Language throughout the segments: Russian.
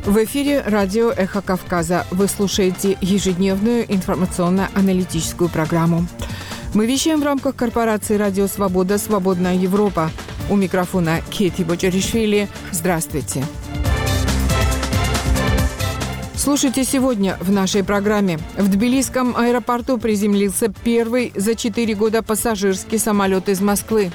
В эфире радио «Эхо Кавказа». Вы слушаете ежедневную информационно-аналитическую программу. Мы вещаем в рамках корпорации «Радио Свобода. Свободная Европа». У микрофона Кети Бочаришвили. Здравствуйте. Слушайте сегодня в нашей программе. В Тбилисском аэропорту приземлился первый за 4 года пассажирский самолет из Москвы.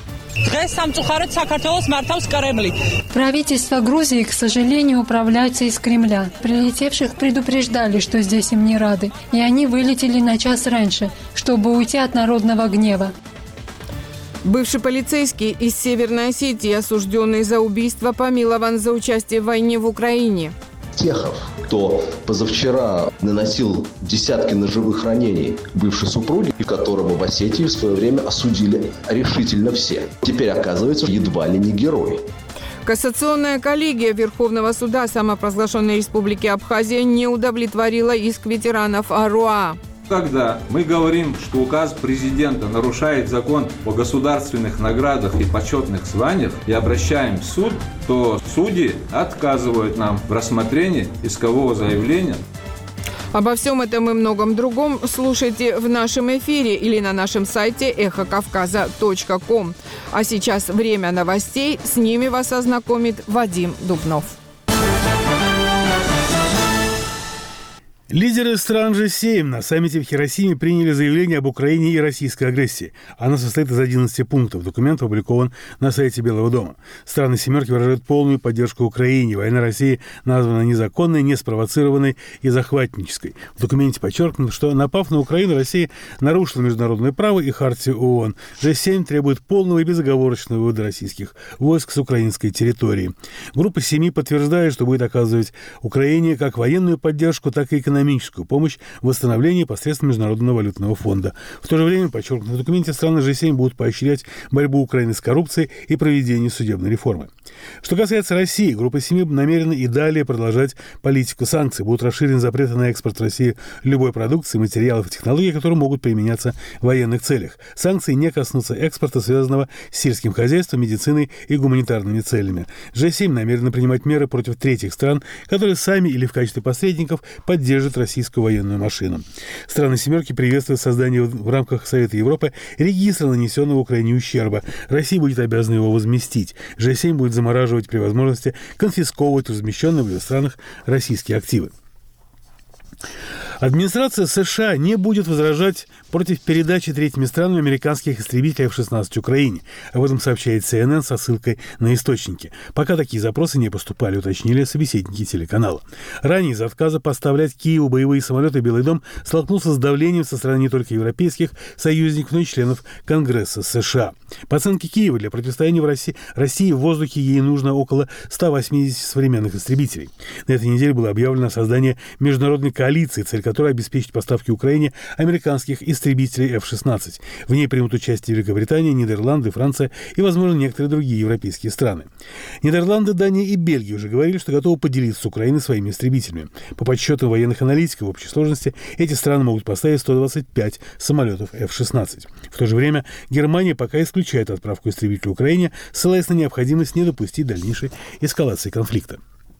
Правительство Грузии, к сожалению, управляется из Кремля. Прилетевших предупреждали, что здесь им не рады, и они вылетели на час раньше, чтобы уйти от народного гнева. Бывший полицейский из Северной Осетии, осужденный за убийство, помилован за участие в войне в Украине. Техов, кто позавчера наносил десятки ножевых ранений бывшей супруге, которого в Осетии в свое время осудили решительно все, теперь оказывается едва ли не герой. Кассационная коллегия Верховного суда самопровозглашенной Республики Абхазия не удовлетворила иск ветеранов АРОА. Когда мы говорим, что указ президента нарушает закон о государственных наградах и почетных званиях и обращаем в суд, то судьи отказывают нам в рассмотрении искового заявления. Обо всем этом и многом другом слушайте в нашем эфире или на нашем сайте эхокавказа.ком. А сейчас время новостей. С ними вас ознакомит Вадим Дубнов. Лидеры стран G7 на саммите в Хиросиме приняли заявление об Украине и российской агрессии. Оно состоит из 11 пунктов. Документ опубликован на сайте Белого дома. Страны «семерки» выражают полную поддержку Украине. Война России названа незаконной, неспровоцированной и захватнической. В документе подчеркнуто, что, напав на Украину, Россия нарушила международное право и хартию ООН. G7 требует полного и безоговорочного вывода российских войск с украинской территории. Группа 7 подтверждает, что будет оказывать Украине как военную поддержку, так и экономическую помощь в восстановлении посредством Международного валютного фонда. В то же время, подчеркнуто в документе, страны G7 будут поощрять борьбу Украины с коррупцией и проведение судебной реформы. Что касается России, группа 7 намерена и далее продолжать политику санкций. Будут расширены запреты на экспорт России любой продукции, материалов и технологий, которые могут применяться в военных целях. Санкции не коснутся экспорта, связанного с сельским хозяйством, медициной и гуманитарными целями. G7 намерена принимать меры против третьих стран, которые сами или в качестве посредников поддерживают российскую военную машину. Страны «семерки» приветствуют создание в рамках Совета Европы регистра нанесенного Украине ущерба. Россия будет обязана его возместить. G7 будет замораживать при возможности конфисковывать размещенные в ее странах российские активы. Администрация США не будет возражать против передачи третьими странами американских истребителей F-16 Украине. Об этом сообщает CNN со ссылкой на источники. Пока такие запросы не поступали, уточнили собеседники телеканала. Ранее из-за отказа поставлять Киеву боевые самолеты Белый дом столкнулся с давлением со стороны не только европейских союзников, но и членов Конгресса США. По оценке Киева, для противостояния России в воздухе ей нужно около 180 современных истребителей. На этой неделе было объявлено создание международной коалиции, цель которой обеспечить поставки Украине американских истребителей F-16. В ней примут участие Великобритания, Нидерланды, Франция и, возможно, некоторые другие европейские страны. Нидерланды, Дания и Бельгия уже говорили, что готовы поделиться с Украиной своими истребителями. По подсчетам военных аналитиков, в общей сложности эти страны могут поставить 125 самолетов F-16. В то же время Германия пока исключает отправку истребителей Украине, ссылаясь на необходимость не допустить дальнейшей эскалации конфликта.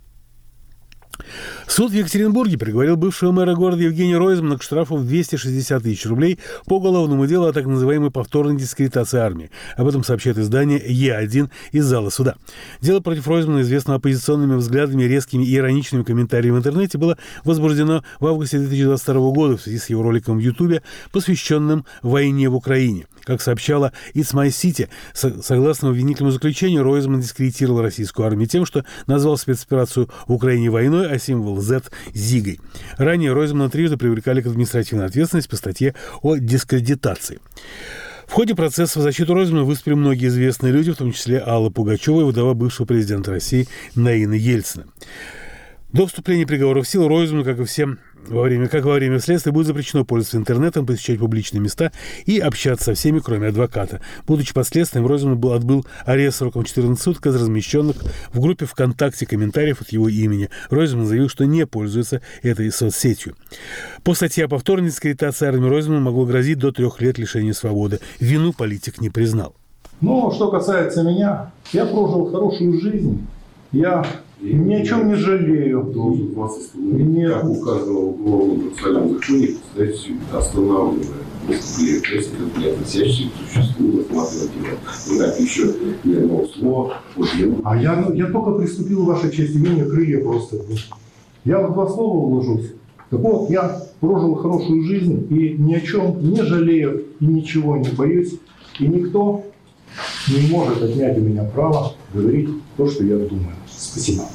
Суд в Екатеринбурге приговорил бывшего мэра города Евгения Ройзмана к штрафу в 260 тысяч рублей по уголовному делу о так называемой повторной дискредитации армии. Об этом сообщает издание Е1 из зала суда. Дело против Ройзмана, известного оппозиционными взглядами, резкими и ироничными комментариями в интернете, было возбуждено в августе 2022 года в связи с его роликом в Ютубе, посвященным войне в Украине. Как сообщала It's My City, согласно обвинительному заключению, Ройзман дискредитировал российскую армию тем, что назвал спецоперацию в Украине войной, а символ Z – Зигой. Ранее Ройзмана трижды привлекали к административной ответственности по статье о дискредитации. В ходе процесса в защиту Ройзмана выступили многие известные люди, в том числе Алла Пугачева и вдова бывшего президента России Наина Ельцина. До вступления приговора в силу Ройзману, как во время следствия, будет запрещено пользоваться интернетом, посещать публичные места и общаться со всеми, кроме адвоката. Будучи под следствием, Ройзман отбыл арест сроком 14 суток из размещенных в группе ВКонтакте комментариев от его имени. Ройзман заявил, что не пользуется этой соцсетью. По статье о повторной дискредитации армии Ройзману могло грозить до 3 лет лишения свободы. Вину политик не признал. Но что касается меня, я прожил хорошую жизнь. Я Ни о чем не жалею. Как у каждого уголовного процессуального закона, кстати, останавливает преступление, то есть это не относящееся к существу рассматривать его. Ну как еще ни одного слова по делу. А я только приступил, ваша честь, имение крылья просто. Я в 2 слова уложусь. Так вот, я прожил хорошую жизнь и ни о чем не жалею и ничего не боюсь. И никто не может отнять у меня право говорить то, что я думаю. Спасибо.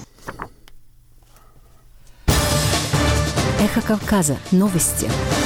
Эхо Кавказа. Новости.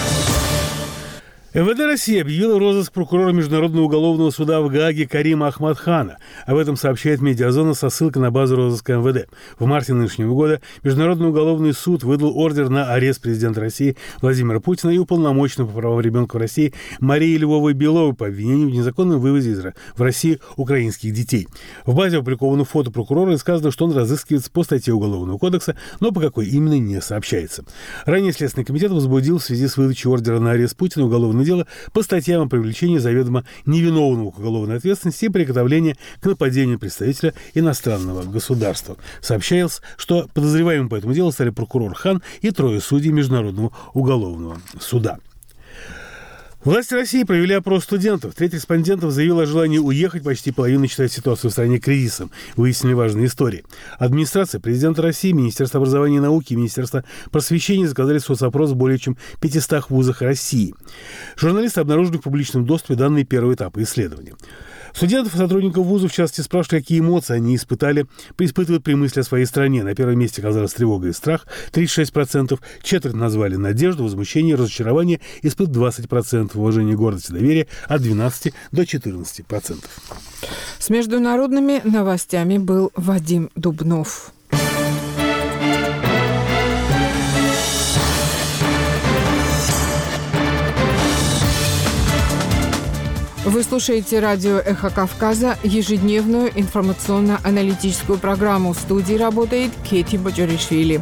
МВД России объявила розыск прокурора Международного уголовного суда в Гааге Карима Ахмадхана. Об этом сообщает «Медиазона» со ссылкой на базу розыска МВД. В марте нынешнего года Международный уголовный суд выдал ордер на арест президента России Владимира Путина и уполномоченного по правам ребенка в России Марии Львовой-Беловой по обвинению в незаконном вывозе в Россию украинских детей. В базе опубликовано фото прокурора и сказано, что он разыскивается по статье Уголовного кодекса, но по какой именно не сообщается. Ранее Следственный комитет возбудил в связи с выдачей ордера на арест Путина уголовное дело по статьям о привлечении заведомо невиновного к уголовной ответственности и приготовлении к нападению представителя иностранного государства. Сообщалось, что подозреваемыми по этому делу стали прокурор Хан и 3 судей Международного уголовного суда. Власти России провели опрос студентов. Треть респондентов заявила о желании уехать, почти половина считает ситуацию в стране кризисом. Выяснили важные истории. Администрация президента России, Министерство образования и науки и Министерство просвещения заказали соцопрос в более чем 500 вузах России. Журналисты обнаружили в публичном доступе данные первого этапа исследования. Студентов и сотрудников вузов в частности спрашивали, какие эмоции они испытывают при мысли о своей стране. На первом месте оказалась тревога и страх – 36%. Четверть назвали надежду, возмущение, разочарование, испытывают 20%, уважение, гордость и доверие от 12 до 14%. С международными новостями был Вадим Дубнов. Вы слушаете радио «Эхо Кавказа», ежедневную информационно-аналитическую программу. В студии работает Кети Баджоришвили.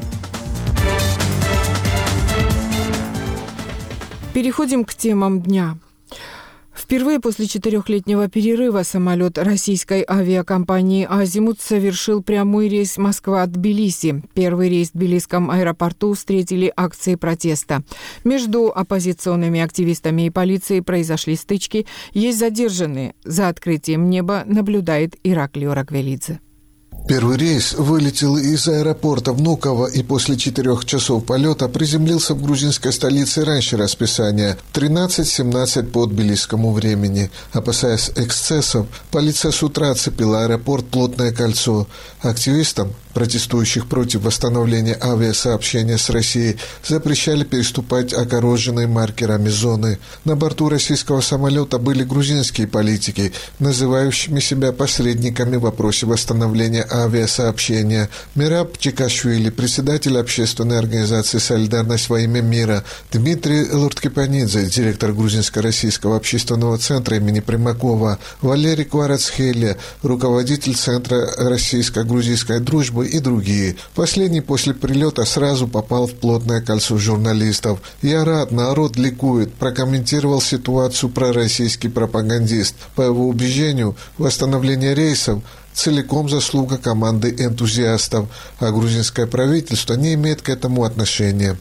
Переходим к темам дня. Впервые после 4-летнего перерыва самолет российской авиакомпании «Азимут» совершил прямой рейс Москва-Тбилиси. Первый рейс в Тбилисском аэропорту встретили акции протеста. Между оппозиционными активистами и полицией произошли стычки. Есть задержанные. За открытием неба наблюдает Ираклий Ораквелидзе. Первый рейс вылетел из аэропорта Внуково и после 4 часов полета приземлился в грузинской столице раньше расписания – 13:17 по тбилисскому времени. Опасаясь эксцессов, полиция с утра оцепила аэропорт плотное кольцо. Активистам, протестующих против восстановления авиасообщения с Россией, запрещали переступать огороженные маркерами зоны. На борту российского самолета были грузинские политики, называющими себя посредниками в вопросе восстановления авиасообщения. Мераб Чикашвили, председатель общественной организации «Солидарность во имя мира», Дмитрий Лурткипанидзе, директор Грузинско-российского общественного центра имени Примакова, Валерий Кварацхелия, руководитель Центра российско-грузинской дружбы и другие. Последний после прилета сразу попал в плотное кольцо журналистов. «Я рад, народ ликует», прокомментировал ситуацию пророссийский пропагандист. По его убеждению, восстановление рейсов целиком заслуга команды энтузиастов, а грузинское правительство не имеет к этому отношения.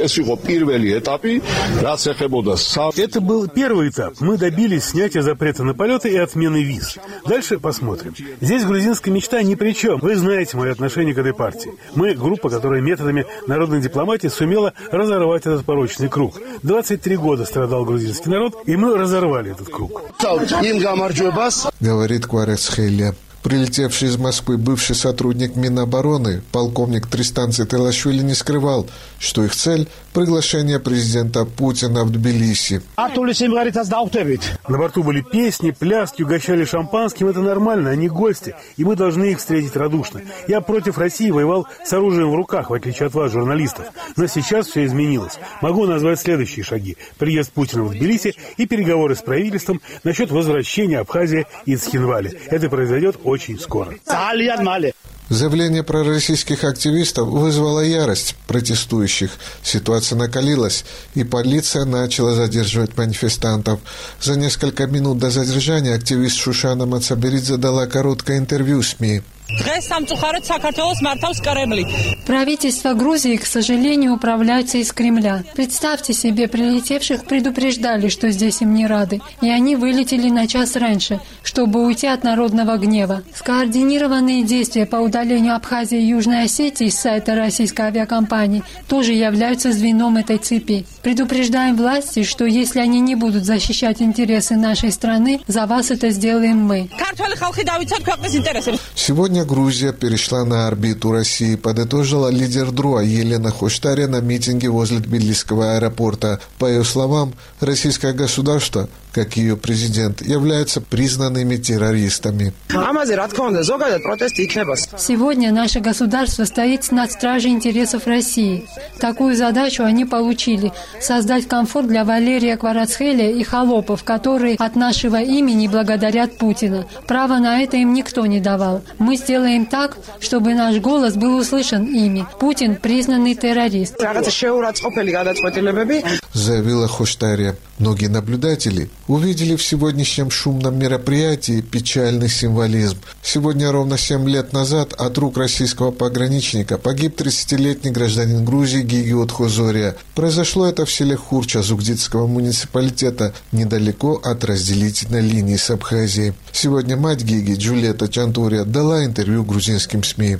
Это был первый этап. Мы добились снятия запрета на полеты и отмены виз. Дальше посмотрим. Здесь грузинская мечта ни при чем. Вы знаете мое отношение к этой партии. Мы группа, которая методами народной дипломатии сумела разорвать этот порочный круг. 23 года страдал грузинский народ, и мы разорвали этот круг. Говорит Кварацхелия. Прилетевший из Москвы бывший сотрудник Минобороны, полковник Тристан Цитилашвили, не скрывал, что их цель – приглашение президента Путина в Тбилиси. На борту были песни, пляски, угощали шампанским. Это нормально, они гости, и мы должны их встретить радушно. Я против России воевал с оружием в руках, в отличие от вас, журналистов. Но сейчас все изменилось. Могу назвать следующие шаги. Приезд Путина в Тбилиси и переговоры с правительством насчет возвращения Абхазии и Цхинвали. Это произойдет очень скоро. Заявление пророссийских активистов вызвало ярость протестующих. Ситуация накалилась, и полиция начала задерживать манифестантов. За несколько минут до задержания активист Шушана Мацаберидзе дала короткое интервью СМИ. Правительство Грузии, к сожалению, управляется из Кремля. Представьте себе, прилетевших предупреждали, что здесь им не рады, и они вылетели на час раньше, чтобы уйти от народного гнева. Скоординированные действия по удалению Абхазии и Южной Осетии с сайта российской авиакомпании тоже являются звеном этой цепи. Предупреждаем власти, что если они не будут защищать интересы нашей страны, за вас это сделаем мы. Сегодня Грузия перешла на орбиту России, подытожила лидер ДРУА Елена Хоштаря на митинге возле Тбилисского аэропорта. По ее словам, российское государство, как ее президент, являются признанными террористами. Сегодня наше государство стоит на страже интересов России. Такую задачу они получили – создать комфорт для Валерия Кварацхеля и холопов, которые от нашего имени благодарят Путина. Право на это им никто не давал. Мы сделаем так, чтобы наш голос был услышан ими. Путин – признанный террорист. Заявила Хоштаря. Многие наблюдатели увидели в сегодняшнем шумном мероприятии печальный символизм. Сегодня ровно 7 лет назад от рук российского пограничника погиб 30-летний гражданин Грузии Гиги Отхозория. Произошло это в селе Хурча Зугдитского муниципалитета, недалеко от разделительной линии с Абхазией. Сегодня мать Гиги, Джулиета Чантурия, дала интервью грузинским СМИ.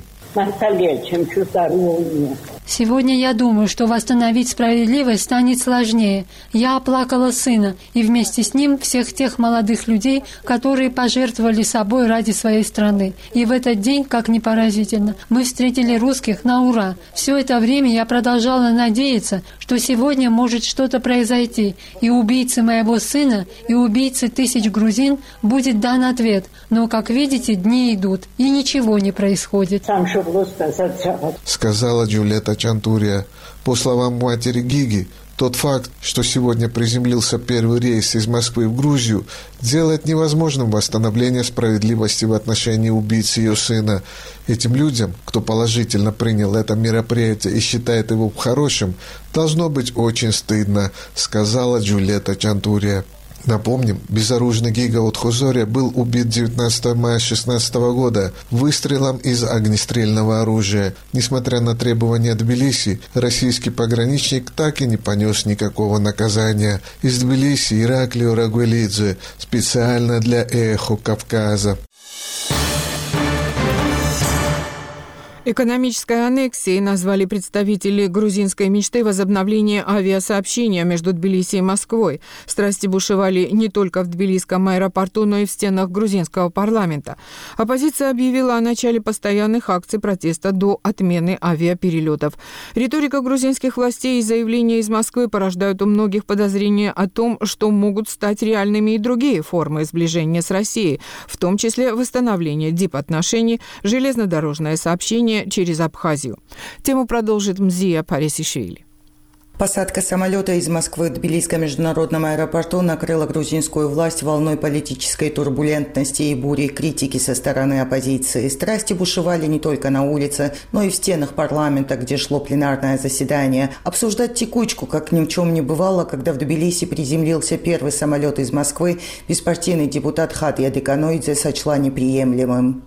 Сегодня я думаю, что восстановить справедливость станет сложнее. Я оплакала сына и вместе с ним всех тех молодых людей, которые пожертвовали собой ради своей страны. И в этот день, как ни поразительно, мы встретили русских на ура. Все это время я продолжала надеяться, что сегодня может что-то произойти, и убийце моего сына, и убийце тысяч грузин будет дан ответ. Но, как видите, дни идут, и ничего не происходит. Сказала Джулиета Чантурия. По словам матери Гиги, тот факт, что сегодня приземлился первый рейс из Москвы в Грузию, делает невозможным восстановление справедливости в отношении убийцы ее сына. Этим людям, кто положительно принял это мероприятие и считает его хорошим, должно быть очень стыдно, сказала Джулиета Чантурия. Напомним, безоружный Гига Отхозория был убит 19 мая 2016 года выстрелом из огнестрельного оружия. Несмотря на требования Тбилиси, российский пограничник так и не понес никакого наказания. Из Тбилиси Ираклио Рагуэлидзе специально для «Эхо Кавказа». Экономической аннексией назвали представители грузинской мечты возобновления авиасообщения между Тбилиси и Москвой. Страсти бушевали не только в Тбилисском аэропорту, но и в стенах грузинского парламента. Оппозиция объявила о начале постоянных акций протеста до отмены авиаперелетов. Риторика грузинских властей и заявления из Москвы порождают у многих подозрения о том, что могут стать реальными и другие формы сближения с Россией, в том числе восстановление дипотношений, железнодорожное сообщение через Абхазию. Тему продолжит Мзия Парисишвили. Посадка самолета из Москвы в Тбилисском международном аэропорту накрыла грузинскую власть волной политической турбулентности и бури критики со стороны оппозиции. Страсти бушевали не только на улице, но и в стенах парламента, где шло пленарное заседание. Обсуждать текучку, как ни в чем не бывало, когда в Тбилиси приземлился первый самолет из Москвы, беспартийный депутат Хатья Деканоидзе сочла неприемлемым.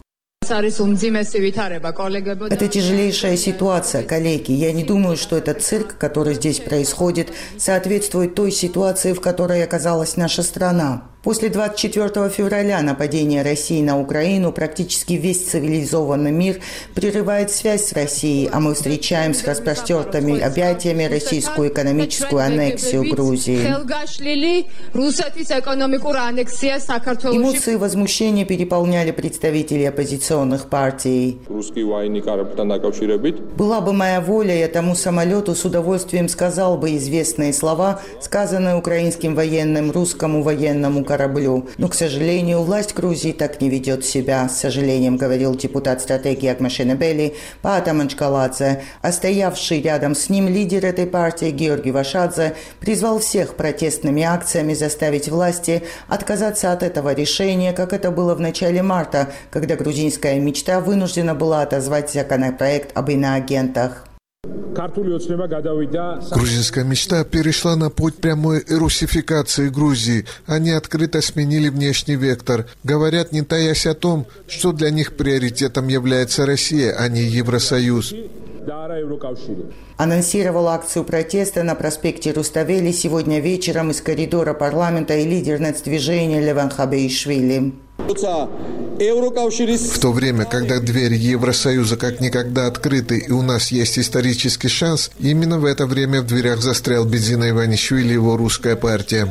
Это тяжелейшая ситуация, коллеги. Я не думаю, что этот цирк, который здесь происходит, соответствует той ситуации, в которой оказалась наша страна. После 24 февраля нападения России на Украину практически весь цивилизованный мир прерывает связь с Россией, а мы встречаем с распростертыми объятиями российскую экономическую аннексию Грузии. Эмоции возмущения переполняли представителей оппозиционных партий. Была бы моя воля, я тому самолету с удовольствием сказал бы известные слова, сказанные украинским военным русскому военному кораблю. Но, к сожалению, власть Грузии так не ведет себя, с сожалением говорил депутат стратегии Акмашенебели Паата Манчкаладзе. А стоявший рядом с ним лидер этой партии Георгий Вашадзе призвал всех протестными акциями заставить власти отказаться от этого решения, как это было в начале марта, когда грузинская мечта вынуждена была отозвать законопроект об иноагентах. Грузинская мечта перешла на путь прямой русификации Грузии. Они открыто сменили внешний вектор. Говорят, не таясь о том, что для них приоритетом является Россия, а не Евросоюз. Анонсировал акцию протеста на проспекте Руставели сегодня вечером из коридора парламента и лидер нацдвижения Леван Хабеишвили. В то время, когда двери Евросоюза как никогда открыты и у нас есть исторический шанс, именно в это время в дверях застрял Бедзина Иванишвили и его русская партия.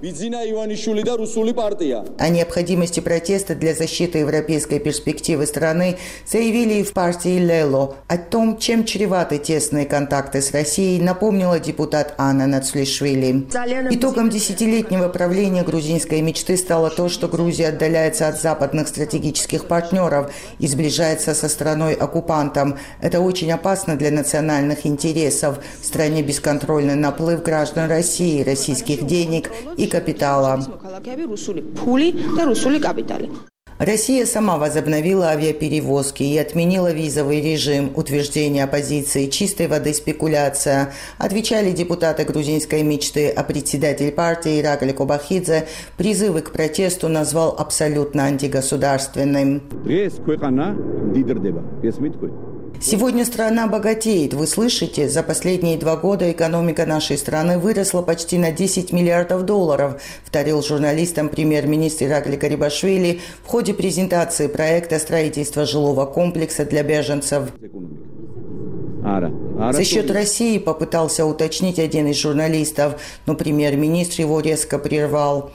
О необходимости протеста для защиты европейской перспективы страны заявили и в партии «Лело». О том, чем чреваты тесные контакты с Россией, напомнила депутат Анна Нацлишвили. Итогом десятилетнего правления грузинской мечты стало то, что Грузия отдаляется от западных стратегических партнеров и сближается со страной-оккупантом. Это очень опасно для национальных интересов. В стране бесконтрольный наплыв граждан России, российских денег и капитала. Россия сама возобновила авиаперевозки и отменила визовый режим. Утверждение оппозиции чистой воды спекуляция. Отвечали депутаты грузинской мечты, а председатель партии Ираклий Кобахидзе призывы к протесту назвал абсолютно антигосударственным. Сегодня страна богатеет. Вы слышите, за последние 2 года экономика нашей страны выросла почти на 10 миллиардов долларов, вторил журналистам премьер-министр Ираклий Гарибашвили в ходе презентации проекта строительства жилого комплекса для беженцев. За счет России попытался уточнить один из журналистов, но премьер-министр его резко прервал.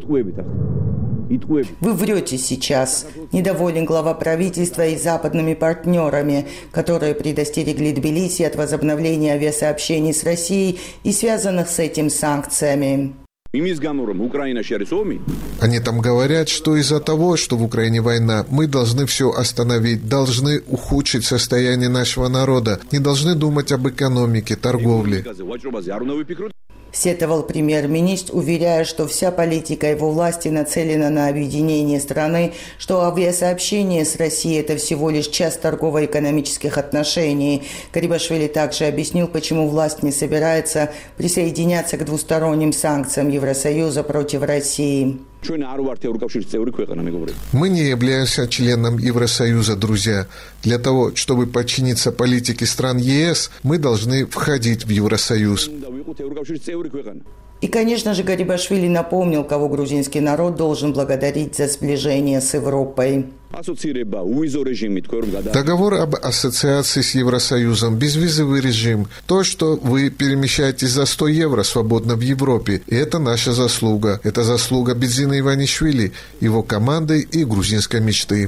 Вы врете сейчас. Недоволен глава правительства и западными партнерами, которые предостерегли Тбилиси от возобновления авиасообщений с Россией и связанных с этим санкциями. Они там говорят, что из-за того, что в Украине война, мы должны все остановить, должны ухудшить состояние нашего народа, не должны думать об экономике, торговле. Сетовал премьер-министр, уверяя, что вся политика его власти нацелена на объединение страны, что авиасообщение с Россией – это всего лишь часть торгово-экономических отношений. Гарибашвили также объяснил, почему власть не собирается присоединяться к двусторонним санкциям Евросоюза против России. Мы не являемся членом Евросоюза, друзья. Для того, чтобы подчиниться политике стран ЕС, мы должны входить в Евросоюз. И, конечно же, Гарибашвили напомнил, кого грузинский народ должен благодарить за сближение с Европой. Договор об ассоциации с Евросоюзом, безвизовый режим, то, что вы перемещаетесь за 100 евро свободно в Европе, и это наша заслуга. Это заслуга Бедзина Иванишвили, его команды и грузинской мечты.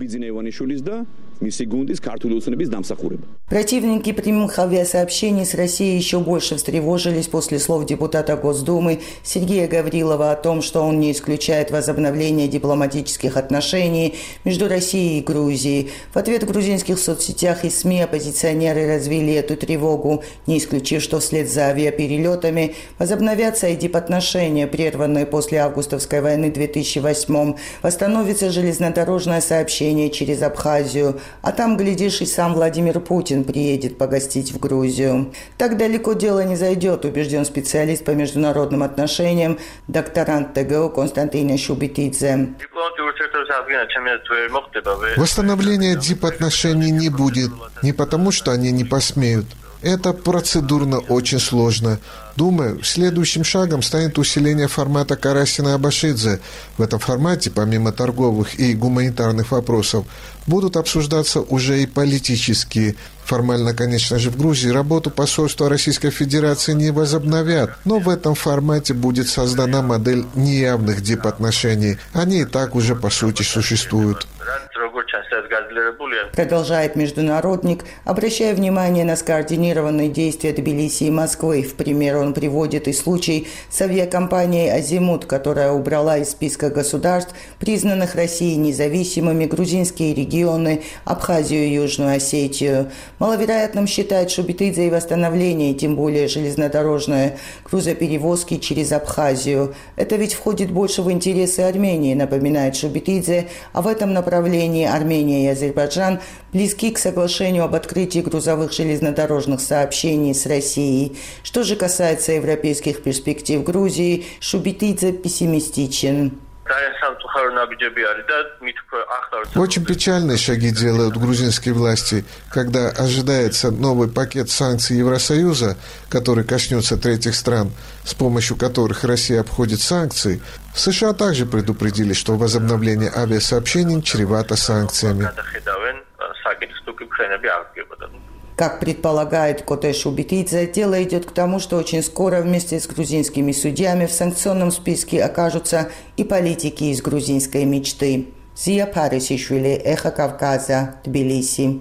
Противники прямых авиасообщений с Россией еще больше встревожились после слов депутата Госдумы Сергея Гаврилова о том, что он не исключает возобновление дипломатических отношений между Россией и Грузией. В ответ в грузинских соцсетях и СМИ оппозиционеры развили эту тревогу, не исключив, что вслед за авиаперелетами возобновятся и дипотношения, прерванные после августовской войны 2008. Восстановится железнодорожное сообщение через Абхазию. А там, глядишь, и сам Владимир Путин приедет погостить в Грузию. Так далеко дело не зайдет, убежден специалист по международным отношениям, докторант ТГУ Константин Шубитидзе. Восстановления дипотношений не будет, не потому, что они не посмеют. Это процедурно очень сложно. Думаю, следующим шагом станет усиление формата Карасина-Абашидзе. В этом формате, помимо торговых и гуманитарных вопросов, будут обсуждаться уже и политические. Формально, конечно же, в Грузии работу посольства Российской Федерации не возобновят, но в этом формате будет создана модель неявных дипотношений. Они и так уже, по сути, существуют. Продолжает международник, обращая внимание на скоординированные действия Тбилиси и Москвы. В пример он приводит и случай с авиакомпанией «Азимут», которая убрала из списка государств, признанных Россией независимыми, грузинские регионы, Абхазию и Южную Осетию. Маловероятным считает Шубитидзе и восстановление, тем более железнодорожные грузоперевозки через Абхазию. Это ведь входит больше в интересы Армении, напоминает Шубитидзе, а в этом направлении Армения и Азербайджан Азербайджан близки к соглашению об открытии грузовых железнодорожных сообщений с Россией. Что же касается европейских перспектив Грузии, Шубитидзе пессимистичен. Очень печальные шаги делают грузинские власти, когда ожидается новый пакет санкций Евросоюза, который коснется третьих стран, с помощью которых Россия обходит санкции. США также предупредили, что возобновление авиасообщений чревато санкциями. Как предполагает Коте Шубитидзе, дело идет к тому, что очень скоро вместе с грузинскими судьями в санкционном списке окажутся и политики из грузинской мечты. Зия Парисишвили, Эхо Кавказа, Тбилиси.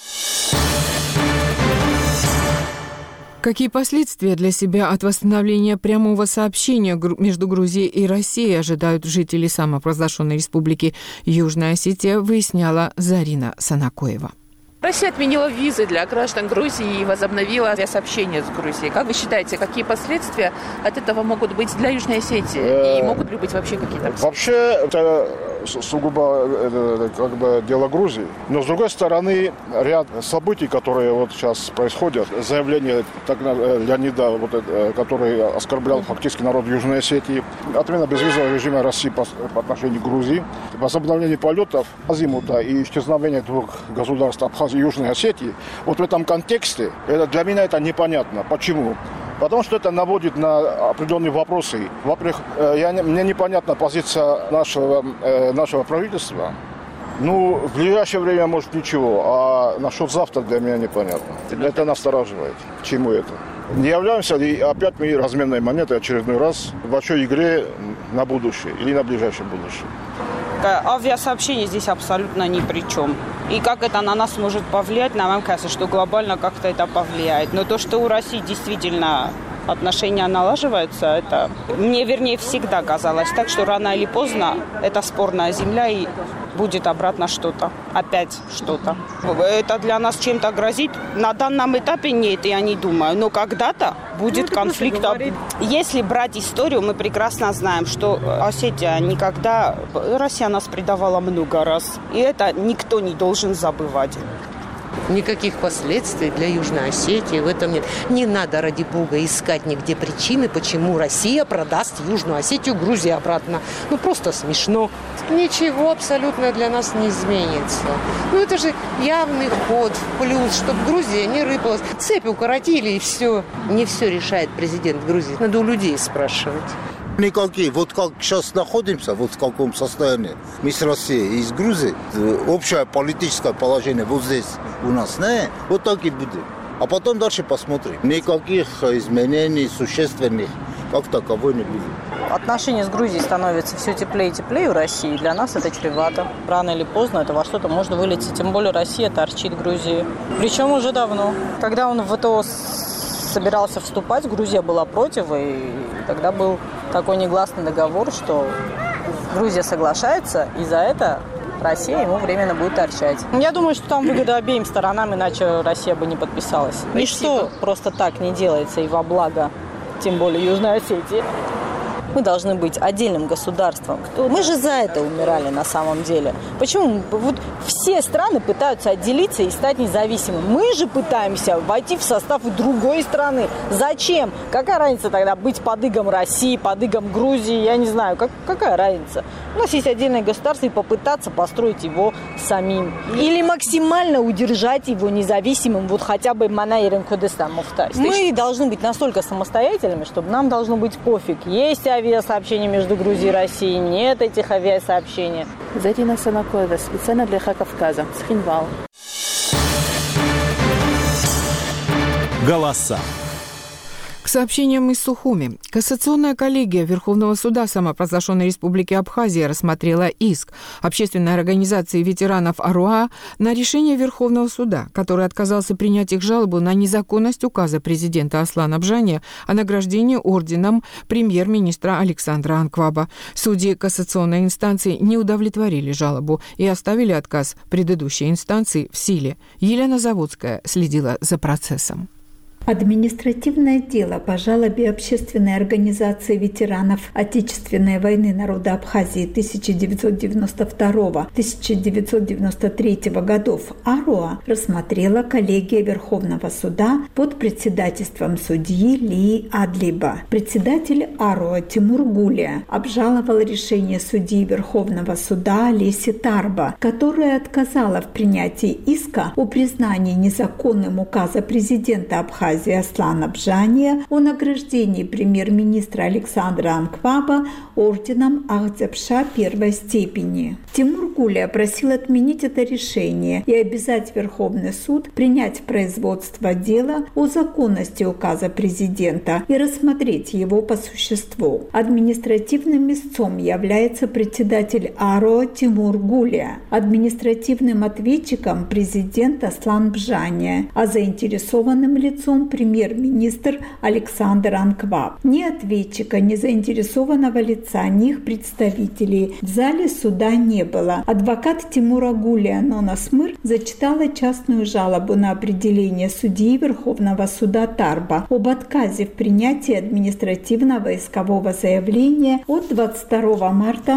Какие последствия для себя от восстановления прямого сообщения между Грузией и Россией ожидают жители самопровозглашенной республики Южная Осетия, выясняла Зарина Санакоева. Россия отменила визы для граждан Грузии и возобновила авиасообщение с Грузией. Как вы считаете, какие последствия от этого могут быть для Южной Осетии? И могут ли быть вообще какие-то? Вообще, это сугубо дело Грузии. Но, с другой стороны, ряд событий, которые вот сейчас происходят, заявление Леонида, который оскорблял фактически народ Южной Осетии, отмена безвизового режима России по отношению к Грузии, возобновление полетов азимута и исчезновение двух государств Абхазии и Южной Осетии, вот в этом контексте для меня это непонятно. Почему? Потому что это наводит на определенные вопросы. Во-первых, мне непонятна позиция нашего правительства. Ну, в ближайшее время, может, ничего. А насчет завтра для меня непонятно. Это настораживает. К чему это? Не являемся ли опять мы разменной монетой очередной раз в большой игре на будущее или на ближайшее будущее? Авиасообщение здесь абсолютно ни при чем. И как это на нас может повлиять, нам кажется, что глобально как-то это повлияет. Но то, что у России действительно отношения налаживаются, это мне, вернее, всегда казалось так, что рано или поздно это спорная земля и будет обратно что-то, опять что-то. Это для нас чем-то грозит? На данном этапе нет, я не думаю. Но когда-то будет конфликт. Если брать историю, мы прекрасно знаем, что Осетия никогда... Россия нас предавала много раз. И это никто не должен забывать. Никаких последствий для Южной Осетии в этом нет. Не надо, ради бога, искать нигде причины, почему Россия продаст Южную Осетию Грузии обратно. Ну, просто смешно. Ничего абсолютно для нас не изменится. Ну, это же явный ход в плюс, чтобы Грузия не рыпалась. Цепь укоротили, и все. Не все решает президент Грузии. Надо у людей спрашивать. Никакие. Вот как сейчас находимся, вот в каком состоянии мы с Россией и с Грузией, общее политическое положение вот здесь у нас, не, вот так и будет. А потом дальше посмотрим. Никаких изменений существенных как таковой не будет. Отношения с Грузией становятся все теплее и теплее у России. Для нас это чревато. Рано или поздно это во что-то может вылететь. Тем более Россия торчит Грузии. Причем уже давно. Когда он в ВТО собирался вступать, Грузия была против, и тогда был такой негласный договор, что Грузия соглашается, и за это Россия ему временно будет торчать. Я думаю, что там выгода обеим сторонам, иначе Россия бы не подписалась. Ничто просто так не делается и во благо, тем более Южной Осетии. Мы должны быть отдельным государством. Мы же за это умирали на самом деле. Почему? Вот все страны пытаются отделиться и стать независимыми. Мы же пытаемся войти в состав другой страны. Зачем? Какая разница тогда быть под игом России, под игом Грузии? Я не знаю. Какая разница? У нас есть отдельное государство и попытаться построить его самим. Или максимально удержать его независимым, вот хотя бы Манайрен Кодестан Муфтай. Мы должны быть настолько самостоятельными, чтобы нам должно быть пофиг. Есть авиасообщения между Грузией и Россией, нет этих авиасообщений. Зарина Санакоева, специально для Эхо Кавказа, Цхинвал. Голоса. К сообщениям из Сухуми. Кассационная коллегия Верховного суда самопровозглашенной Республики Абхазия рассмотрела иск общественной организации ветеранов АРУА на решение Верховного суда, который отказался принять их жалобу на незаконность указа президента Аслана Бжани о награждении орденом премьер-министра Александра Анкваба. Судьи кассационной инстанции не удовлетворили жалобу и оставили отказ предыдущей инстанции в силе. Елена Заводская следила за процессом. Административное дело по жалобе Общественной организации ветеранов Отечественной войны народа Абхазии 1992-1993 годов АРОА рассмотрела коллегия Верховного суда под председательством судьи Лии Адлиба. Председатель АРОА Тимур Гулия обжаловал решение судьи Верховного суда Леси Тарба, которая отказала в принятии иска о признании незаконным указа президента Абхазии Аслана Бжания о награждении премьер-министра Александра Анкваба орденом Ахдзяпша первой степени. Тимур Гулия просил отменить это решение и обязать Верховный суд принять в производство дела о законности указа президента и рассмотреть его по существу. Административным истцом является председатель АРО Тимур Гулия, административным ответчиком президент Аслан Бжания, а заинтересованным лицом премьер-министр Александр Анкваб. Ни ответчика, ни заинтересованного лица, ни их представителей в зале суда не было. Адвокат Тимура Гулия Нона Смыр зачитала частную жалобу на определение судьи Верховного суда Тарба об отказе в принятии административного искового заявления от 22 марта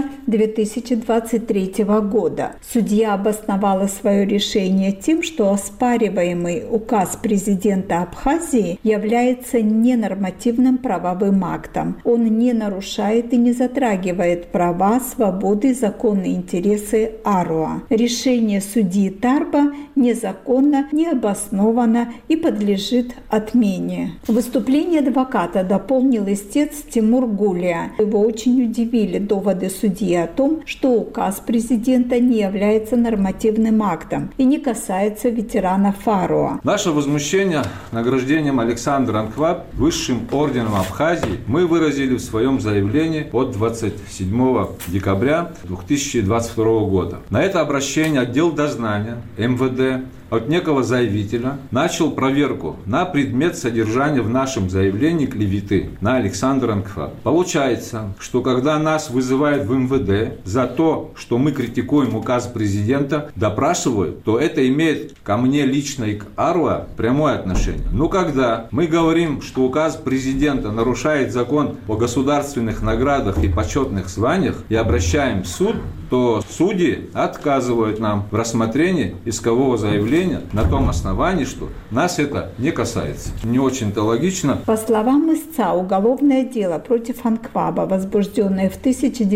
2023 года. Судья обосновала свое решение тем, что оспариваемый указ президента Абхазии является ненормативным правовым актом. Он не нарушает и не затрагивает права, свободы и законные интересы АРОА. Решение судьи Тарба незаконно, необоснованно и подлежит отмене. Выступление адвоката дополнил истец Тимур Гулия. Его очень удивили доводы судьи о том, что указ президента не является нормативным актом и не касается ветеранов АРОА. Наше возмущение награждением Александра Анкваб высшим орденом Абхазии мы выразили в своем заявлении от 27 декабря 2022 года. На это обращение отдел дознания МВД от некого заявителя начал проверку на предмет содержания в нашем заявлении клеветы на Александра Анкваб. Получается, что когда нас вызывают в МВД за то, что мы критикуем указ президента, допрашивают, то это имеет ко мне лично и к АРОА прямое отношение. Но когда мы говорим, что указ президента нарушает закон о государственных наградах и почетных званиях и обращаем в суд, то судьи отказывают нам в рассмотрении искового заявления на том основании, что нас это не касается. Не очень-то логично. По словам истца, уголовное дело против Анкваба, возбужденное в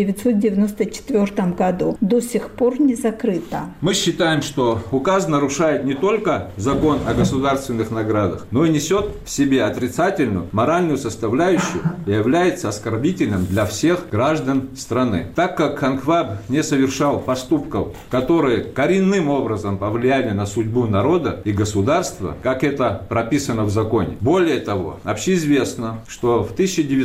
1994 году, до сих пор не закрыто. Мы считаем, что указ нарушает не только закон о государственных наградах, но и несет в себе отрицательную моральную составляющую и является оскорбительным для всех граждан страны. Так как Анкваб не совершал поступков, которые коренным образом повлияли на судьбу народа и государства, как это прописано в законе. Более того, общеизвестно, что в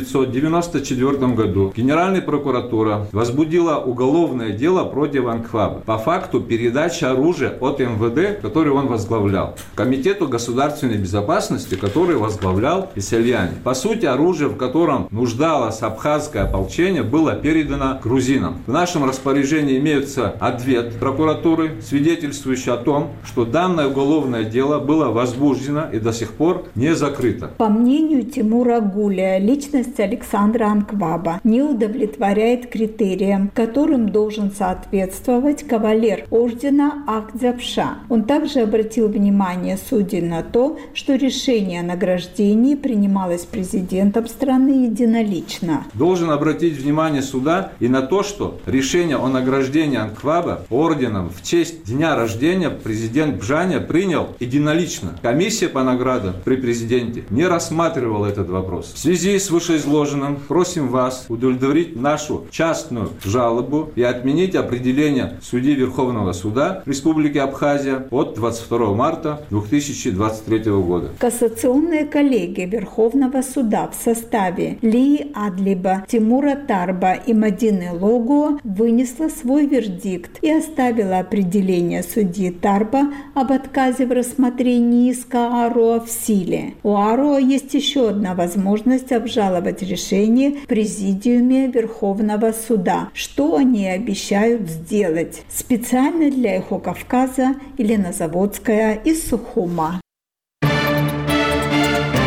1994 году Генеральная прокуратура возбудила уголовное дело против Анкваба по факту передачи оружия от МВД, который он возглавлял, Комитету государственной безопасности, который возглавлял Исельяни. По сути, оружие, в котором нуждалось абхазское ополчение, было передано грузинам. В нашем распоряжении имеется ответ прокуратуры, свидетельствующий о том, что данное уголовное дело было возбуждено и до сих пор не закрыто. По мнению Тимура Гулия, личность Александра Анкваба не удовлетворяет критериям, которым должен соответствовать кавалер ордена Ахдзяпша. Он также обратил внимание судей на то, что решение о награждении принималось президентом страны единолично. Должен обратить внимание суда и на то, что решение о награждении Анкваба орденом в честь дня рождения президент Бжания принял единолично. Комиссия по наградам при президенте не рассматривала этот вопрос. В связи с вышеизложенным просим вас удовлетворить нашу частную жалобу и отменить определение судьи Верховного суда Республики Абхазия от 22 марта 2023 года. Кассационная коллегия Верховного суда в составе Лии Адлиба, Тимура Тарба и Мадины Логуа вынесла свой вердикт и оставила определение судьи Тарба об отказе в рассмотрении иска АРОА в силе. У АРОА есть еще одна возможность обжаловать решение в Президиуме Верховного суда, что они обещают сделать. Специально для Эхо Кавказа Елена Заводская из Сухума.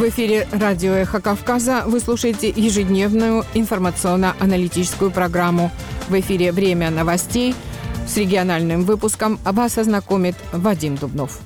В эфире радио «Эхо Кавказа» вы слушаете ежедневную информационно-аналитическую программу. В эфире «Время новостей». С региональным выпуском вас ознакомит Вадим Дубнов.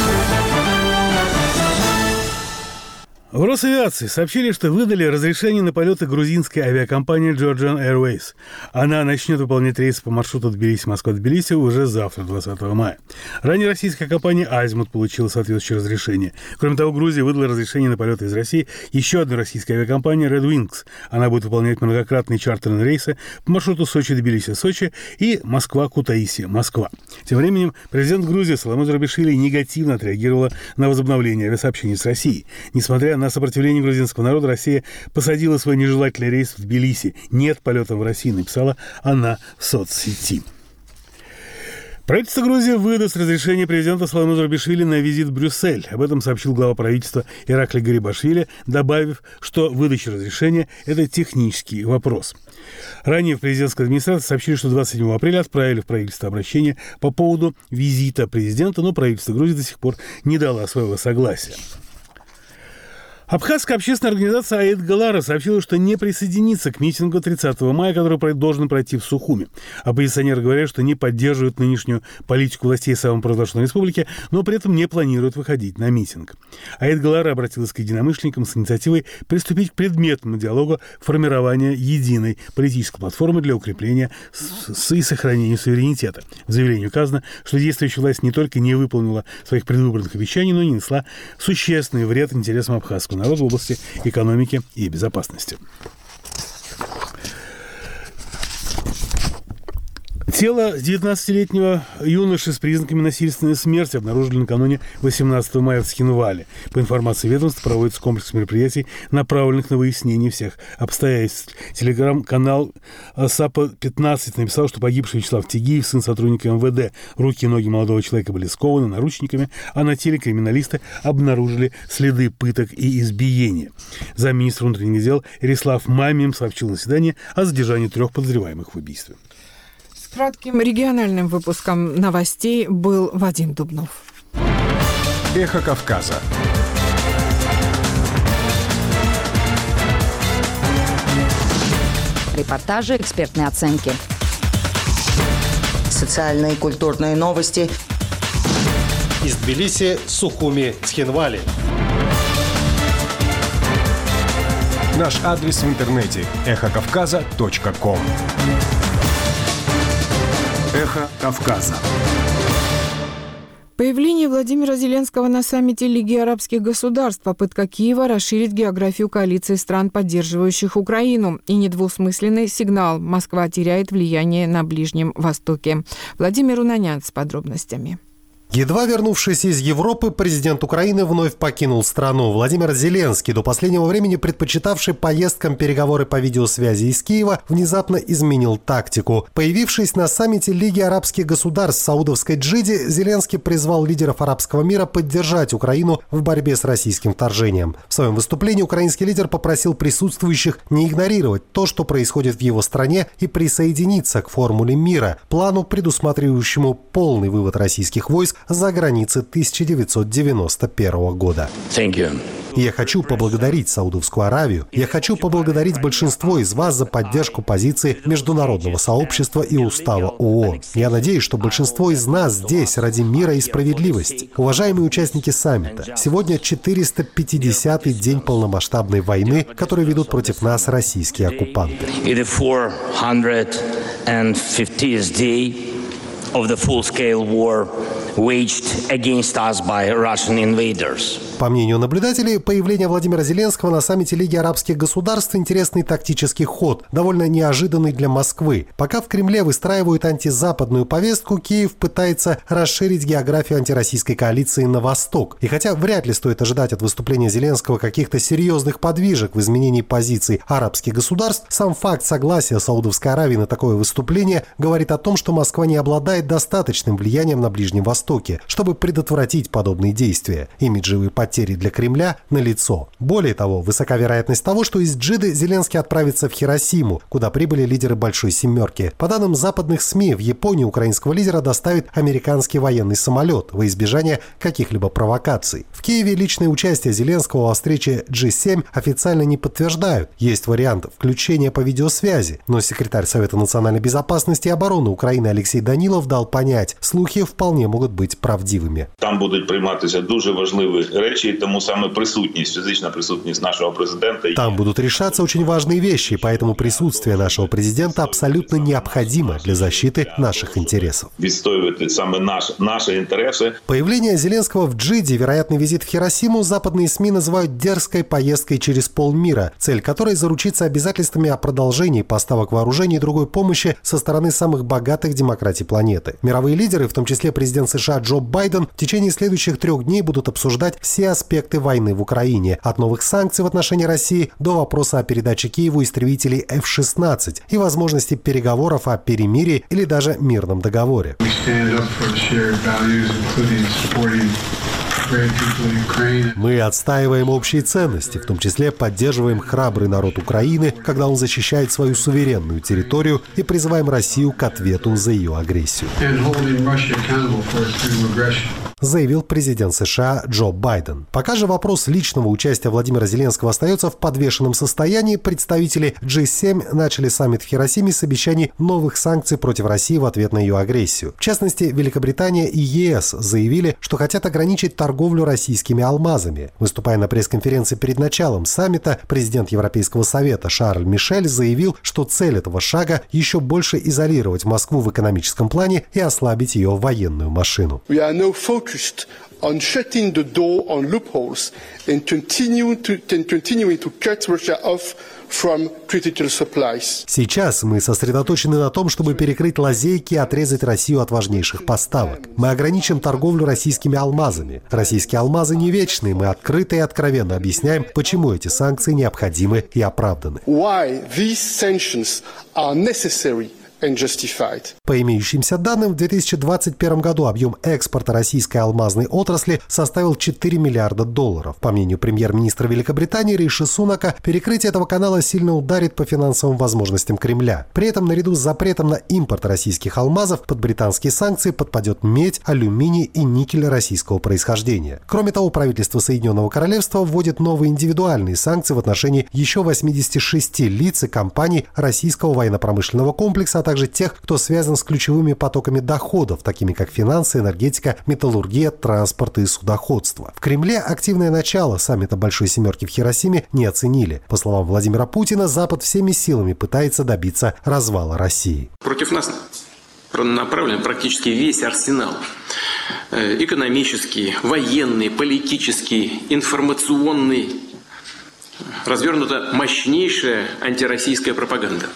В Росавиации сообщили, что выдали разрешение на полеты грузинской авиакомпании Georgian Airways. Она начнет выполнять рейсы по маршруту Тбилиси-Москва-Тбилиси уже завтра, 20 мая. Ранее российская компания «Азимут» получила соответствующее разрешение. Кроме того, Грузия выдала разрешение на полеты из России еще одной российской авиакомпании Red Wings. Она будет выполнять многократные чартерные рейсы по маршруту Сочи-Тбилиси-Сочи и Москва-Кутаиси-Москва. Тем временем президент Грузии Саломе Зурабишвили негативно отреагировала на возобновление авиасообщений с Россией. Несмотря на сопротивление грузинского народа, Россия посадила свой нежелательный рейс в Тбилиси. Нет полета в Россию, написала она в соцсети. Правительство Грузии выдаст разрешение президента Саломе Зурабишвили на визит в Брюссель. Об этом сообщил глава правительства Ираклий Гарибашвили, добавив, что выдача разрешения – это технический вопрос. Ранее в президентской администрации сообщили, что 27 апреля отправили в правительство обращение по поводу визита президента, но правительство Грузии до сих пор не дало своего согласия. Абхазская общественная организация «Аид Галара» сообщила, что не присоединится к митингу 30 мая, который должен пройти в Сухуми. Оппозиционеры говорят, что не поддерживают нынешнюю политику властей самопровозглашенной республики, но при этом не планируют выходить на митинг. «Аид Галара» обратилась к единомышленникам с инициативой приступить к предметному диалогу формирования единой политической платформы для укрепления и сохранения суверенитета. В заявлении указано, что действующая власть не только не выполнила своих предвыборных обещаний, но и нанесла существенный вред интересам абхазского народа в области экономики и безопасности. Тело 19-летнего юноши с признаками насильственной смерти обнаружили накануне 18 мая в Схинвале. По информации ведомства, проводится комплекс мероприятий, направленных на выяснение всех обстоятельств. Телеграм-канал САПа-15 написал, что погибший Вячеслав Тигиев, сын сотрудника МВД. Руки и ноги молодого человека были скованы наручниками, а на теле криминалисты обнаружили следы пыток и избиения. Замминистра внутренних дел Ярислав Мамим сообщил на заседании о задержании 3 подозреваемых в убийстве. Кратким региональным выпуском новостей был Вадим Дубнов. Эхо Кавказа. Репортажи, экспертные оценки. Социальные и культурные новости. Из Тбилиси, Сухуми, Схинвали. Наш адрес в интернете – эхокавказа.ком. Эхо Кавказа. Появление Владимира Зеленского на саммите Лиги арабских государств, попытка Киева расширить географию коалиции стран, поддерживающих Украину, и недвусмысленный сигнал: Москва теряет влияние на Ближнем Востоке. Владимир Унанян с подробностями. Едва вернувшись из Европы, президент Украины вновь покинул страну. Владимир Зеленский, до последнего времени предпочитавший поездкам переговоры по видеосвязи из Киева, внезапно изменил тактику. Появившись на саммите Лиги арабских государств в саудовской Джидде, Зеленский призвал лидеров арабского мира поддержать Украину в борьбе с российским вторжением. В своем выступлении украинский лидер попросил присутствующих не игнорировать то, что происходит в его стране, и присоединиться к формуле мира, плану, предусматривающему полный вывод российских войск за границы 1991 года. Я хочу поблагодарить Саудовскую Аравию. Я хочу поблагодарить большинство из вас за поддержку позиции международного сообщества и устава ООН. Я надеюсь, что большинство из нас здесь ради мира и справедливости. Уважаемые участники саммита, сегодня 450-й день полномасштабной войны, которую ведут против нас российские оккупанты. Of the full-scale war waged against us by Russian invaders. По мнению наблюдателей, появление Владимира Зеленского на саммите Лиги арабских государств – интересный тактический ход, довольно неожиданный для Москвы. Пока в Кремле выстраивают антизападную повестку, Киев пытается расширить географию антироссийской коалиции на восток. И хотя вряд ли стоит ожидать от выступления Зеленского каких-то серьезных подвижек в изменении позиций арабских государств, сам факт согласия Саудовской Аравии на такое выступление говорит о том, что Москва не обладает достаточным влиянием на Ближнем Востоке. Востоке, чтобы предотвратить подобные действия. Имиджевые потери для Кремля налицо. Более того, высока вероятность того, что из Джиды Зеленский отправится в Хиросиму, куда прибыли лидеры Большой Семерки. По данным западных СМИ, в Японию украинского лидера доставит американский военный самолет во избежание каких-либо провокаций. В Киеве личное участие Зеленского во встрече G7 официально не подтверждают. Есть вариант включения по видеосвязи, но секретарь Совета национальной безопасности и обороны Украины Алексей Данилов дал понять, слухи вполне могут быть правдивими. Там будуть прийматися дуже важливі речі, тому саме присутність, фізична присутність нашего президента. Там будут решаться очень важные вещи, поэтому присутствие нашего президента абсолютно необходимо для защиты наших интересов. Відстоювати саме наши интересы. Появление Зеленского в Джиде, вероятный визит в Хиросиму, западные СМИ называют дерзкой поездкой через полмира, цель которой заручиться обязательствами о продолжении поставок вооружений и другой помощи со стороны самых богатых демократий планеты. Мировые лидеры, в том числе президент США Джо Байден, в течение следующих 3 дней будут обсуждать все аспекты войны в Украине, от новых санкций в отношении России до вопроса о передаче Киеву истребителей F-16 и возможности переговоров о перемирии или даже мирном договоре. Мы отстаиваем общие ценности, в том числе поддерживаем храбрый народ Украины, когда он защищает свою суверенную территорию, и призываем Россию к ответу за ее агрессию, заявил президент США Джо Байден. Пока же вопрос личного участия Владимира Зеленского остается в подвешенном состоянии, представители G7 начали саммит в Хиросиме с обещаний новых санкций против России в ответ на ее агрессию. В частности, Великобритания и ЕС заявили, что хотят ограничить торговлю российскими алмазами. Выступая на пресс-конференции перед началом саммита, президент Европейского совета Шарль Мишель заявил, что цель этого шага – еще больше изолировать Москву в экономическом плане и ослабить ее военную машину. On shutting the door on loopholes and continuing to cut Russia off from critical supplies. Сейчас мы сосредоточены на том, чтобы перекрыть лазейки и отрезать Россию от важнейших поставок. Мы ограничим торговлю российскими алмазами. Российские алмазы не вечные. Мы открыто и откровенно объясняем, почему эти санкции необходимы и оправданы. Why these sanctions are necessary. По имеющимся данным, в 2021 году объем экспорта российской алмазной отрасли составил $4 миллиарда. По мнению премьер-министра Великобритании Риши Сунака, перекрытие этого канала сильно ударит по финансовым возможностям Кремля. При этом наряду с запретом на импорт российских алмазов под британские санкции подпадет медь, алюминий и никель российского происхождения. Кроме того, правительство Соединенного Королевства вводит новые индивидуальные санкции в отношении еще 86 лиц и компаний российского военно-промышленного комплекса, а также тех, кто связан с ключевыми потоками доходов, такими как финансы, энергетика, металлургия, транспорт и судоходство. В Кремле активное начало саммита Большой Семерки в Хиросиме не оценили. По словам Владимира Путина, Запад всеми силами пытается добиться развала России. Против нас направлен практически весь арсенал. Экономический, военный, политический, информационный. Развернута мощнейшая антироссийская пропаганда.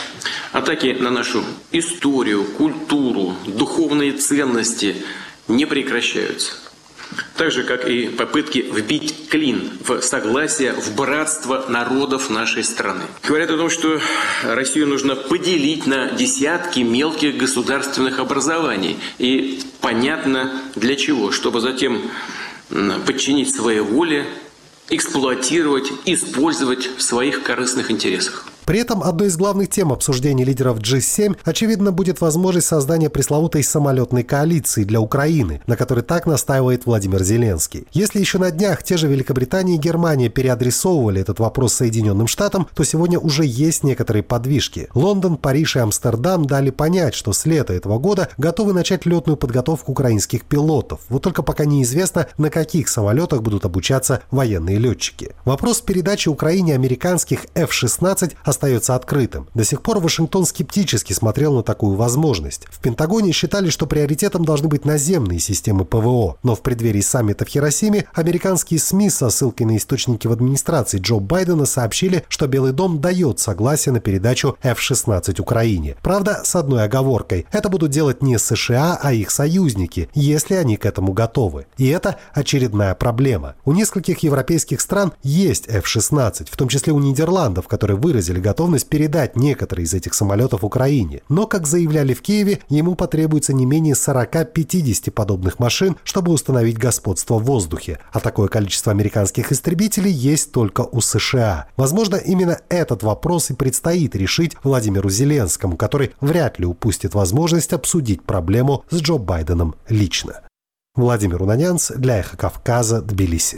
Атаки на нашу историю, культуру, духовные ценности не прекращаются. Так же, как и попытки вбить клин в согласие, в братство народов нашей страны. Говорят о том, что Россию нужно поделить на десятки мелких государственных образований. И понятно для чего, чтобы затем подчинить своей воле, эксплуатировать, использовать в своих корыстных интересах. При этом одной из главных тем обсуждений лидеров G7, очевидно, будет возможность создания пресловутой самолетной коалиции для Украины, на которой так настаивает Владимир Зеленский. Если еще на днях те же Великобритания и Германия переадресовывали этот вопрос Соединенным Штатам, то сегодня уже есть некоторые подвижки. Лондон, Париж и Амстердам дали понять, что с лета этого года готовы начать летную подготовку украинских пилотов. Вот только пока неизвестно, на каких самолетах будут обучаться военные летчики. Вопрос передачи Украине американских F-16 остается открытым. До сих пор Вашингтон скептически смотрел на такую возможность. В Пентагоне считали, что приоритетом должны быть наземные системы ПВО. Но в преддверии саммита в Хиросиме американские СМИ со ссылкой на источники в администрации Джо Байдена сообщили, что Белый дом дает согласие на передачу F-16 Украине. Правда, с одной оговоркой. Это будут делать не США, а их союзники, если они к этому готовы. И это очередная проблема. У нескольких европейских стран есть F-16, в том числе у Нидерландов, которые выразили готовность передать некоторые из этих самолетов Украине. Но, как заявляли в Киеве, ему потребуется не менее 40-50 подобных машин, чтобы установить господство в воздухе. А такое количество американских истребителей есть только у США. Возможно, именно этот вопрос и предстоит решить Владимиру Зеленскому, который вряд ли упустит возможность обсудить проблему с Джо Байденом лично. Владимир Унанянц для «Эхо Кавказа», Тбилиси.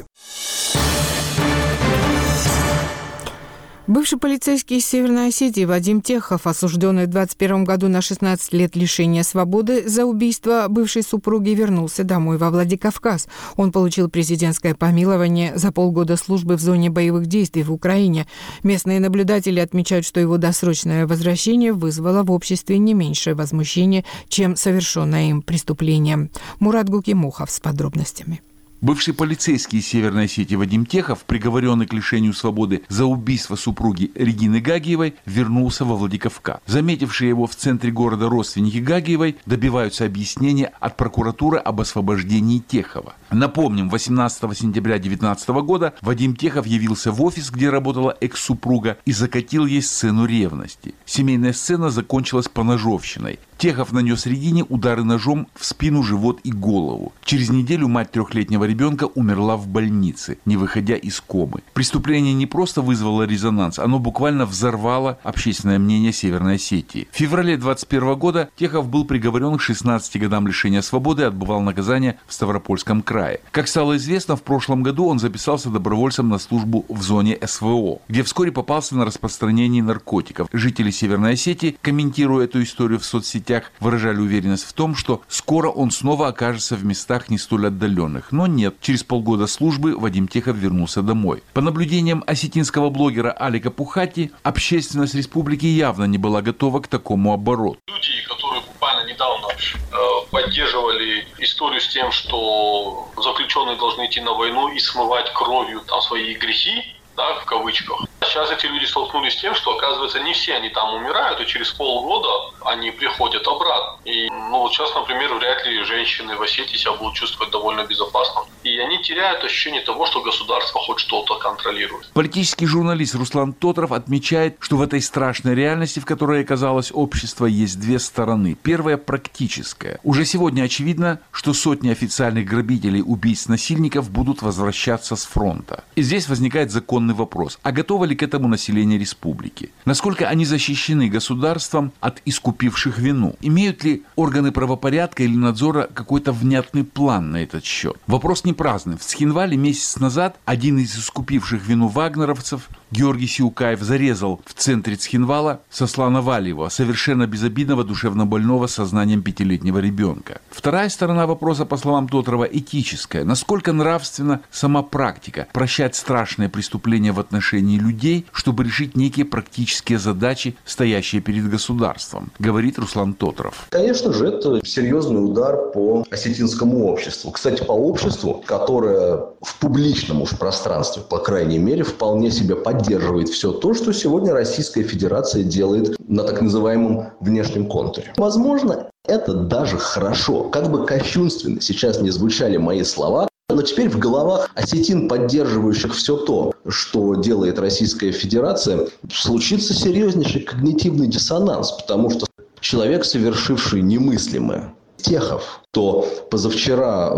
Бывший полицейский из Северной Осетии Вадим Техов, осужденный в 2021 году на 16 лет лишения свободы за убийство бывшей супруги, вернулся домой во Владикавказ. Он получил президентское помилование за полгода службы в зоне боевых действий в Украине. Местные наблюдатели отмечают, что его досрочное возвращение вызвало в обществе не меньшее возмущение, чем совершенное им преступление. Мурат Гукимухов с подробностями. Бывший полицейский из Северной Осетии Вадим Техов, приговоренный к лишению свободы за убийство супруги Регины Гагиевой, вернулся во Владикавказ. Заметившие его в центре города родственники Гагиевой добиваются объяснения от прокуратуры об освобождении Техова. Напомним, 18 сентября 2019 года Вадим Техов явился в офис, где работала экс-супруга, и закатил ей сцену ревности. Семейная сцена закончилась поножовщиной. Техов нанес Регине удары ножом в спину, живот и голову. Через неделю мать 3-летнего ребенка умерла в больнице, не выходя из комы. Преступление не просто вызвало резонанс, оно буквально взорвало общественное мнение Северной Осетии. В феврале 2021 года Техов был приговорен к 16 годам лишения свободы и отбывал наказание в Ставропольском крае. Как стало известно, в прошлом году он записался добровольцем на службу в зоне СВО, где вскоре попался на распространение наркотиков. Жители Северной Осетии, комментируя эту историю в соцсетях, выражали уверенность в том, что скоро он снова окажется в местах не столь отдаленных. Но нет, через полгода службы Вадим Техов вернулся домой. По наблюдениям осетинского блогера Алика Пухати, общественность республики явно не была готова к такому обороту. Люди, которые буквально недавно поддерживали историю с тем, что заключенные должны идти на войну и смывать кровью там свои грехи, да, в кавычках. Сейчас эти люди столкнулись с тем, что, оказывается, не все они там умирают, и через полгода они приходят обратно. И, вот сейчас, например, вряд ли женщины в Осетии себя будут чувствовать довольно безопасно. И они теряют ощущение того, что государство хоть что-то контролирует. Политический журналист Руслан Тотров отмечает, что в этой страшной реальности, в которой оказалось общество, есть две стороны. Первая – практическая. Уже сегодня очевидно, что сотни официальных грабителей, убийц, насильников будут возвращаться с фронта. И здесь возникает законный вопрос. А готово ли к этому население республики? Насколько они защищены государством от искупивших вину? Имеют ли органы правопорядка или надзора какой-то внятный план на этот счет? Вопрос не праздный. В Цхинвале месяц назад один из искупивших вину вагнеровцев, Георгий Сиукаев, зарезал в центре Цхинвала Сослана Валиева, совершенно безобидного душевнобольного сознанием 5-летнего ребенка. Вторая сторона вопроса, по словам Тотрова, этическая. Насколько нравственна сама практика прощать страшные преступления в отношении людей, чтобы решить некие практические задачи, стоящие перед государством, говорит Руслан Тотров. Конечно же, это серьезный удар по осетинскому обществу. Кстати, по обществу, которое в публичном уж пространстве, по крайней мере, вполне себе поддерживает все то, что сегодня Российская Федерация делает на так называемом внешнем контуре. Возможно, это даже хорошо. Как бы кощунственно сейчас не звучали мои слова, но теперь в головах осетин, поддерживающих все то, что делает Российская Федерация, случится серьезнейший когнитивный диссонанс, потому что человек, совершивший немыслимое, Техов, то позавчера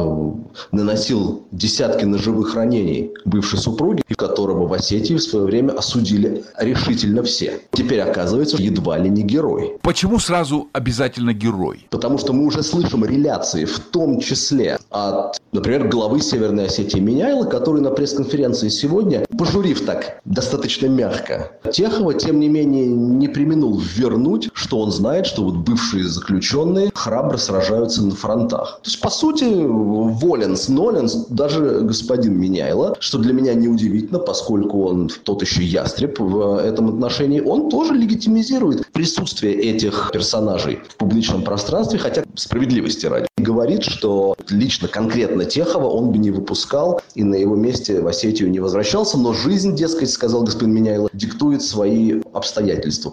наносил десятки ножевых ранений бывшей супруге, которого в Осетии в свое время осудили решительно все. Теперь оказывается, едва ли не герой. Почему сразу обязательно герой? Потому что мы уже слышим реляции, в том числе от, например, главы Северной Осетии Миняйла, который на пресс-конференции сегодня, пожурив так достаточно мягко Техова, тем не менее не преминул вернуть, что он знает, что вот бывшие заключенные храбро сражаются на фронтах. То есть, по сути, воленс, ноленс, даже господин Миняйла, что для меня неудивительно, поскольку он тот еще ястреб в этом отношении, он тоже легитимизирует присутствие этих персонажей в публичном пространстве, хотя справедливости ради. Говорит, что лично конкретно Техова он бы не выпускал и на его месте в Осетию не возвращался, но жизнь, дескать, сказал господин Миняйла, диктует свои обстоятельства порой.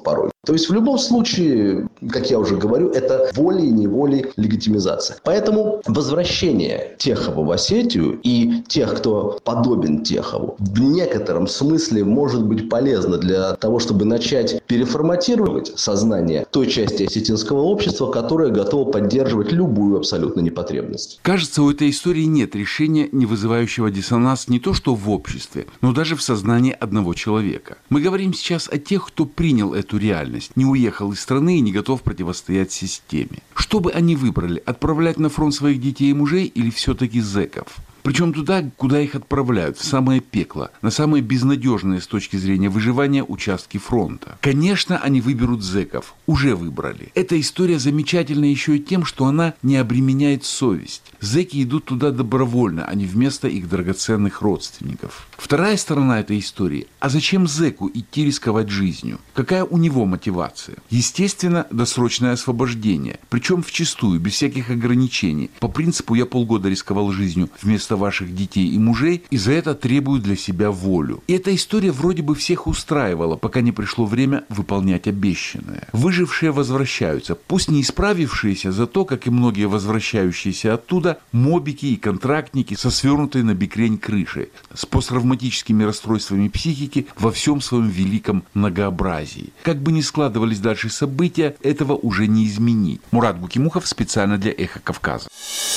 То есть в любом случае, как я уже говорю, это волей-неволей легитимизация. Поэтому возвращение Техова в Осетию и тех, кто подобен Техову, в некотором смысле может быть полезно для того, чтобы начать переформатировать сознание той части осетинского общества, которая готова поддерживать любую абсолютно непотребность. Кажется, у этой истории нет решения, не вызывающего диссонанс не то что в обществе, но даже в сознании одного человека. Мы говорим сейчас о тех, кто принял эту реальность, не уехал из страны и не готов противостоять системе. Что бы они выбрали, отправлять на фронт своих детей и мужей или все-таки зэков? Причем туда, куда их отправляют, в самое пекло, на самые безнадежные с точки зрения выживания участки фронта. Конечно, они выберут зэков. Уже выбрали. Эта история замечательна еще и тем, что она не обременяет совесть. Зэки идут туда добровольно, а не вместо их драгоценных родственников. Вторая сторона этой истории. А зачем зэку идти рисковать жизнью? Какая у него мотивация? Естественно, досрочное освобождение. Причем вчистую, без всяких ограничений. По принципу «я полгода рисковал жизнью вместо ваших детей и мужей, и за это требую для себя волю». И эта история вроде бы всех устраивала, пока не пришло время выполнять обещанное. Выжившие возвращаются, пусть не исправившиеся, зато, как и многие возвращающиеся оттуда, мобики и контрактники со свернутой на бекрень крышей, с посттравматическими расстройствами психики во всем своем великом многообразии. Как бы ни складывались дальше события, этого уже не изменить. Мурат Гукимухов специально для «Эхо Кавказа».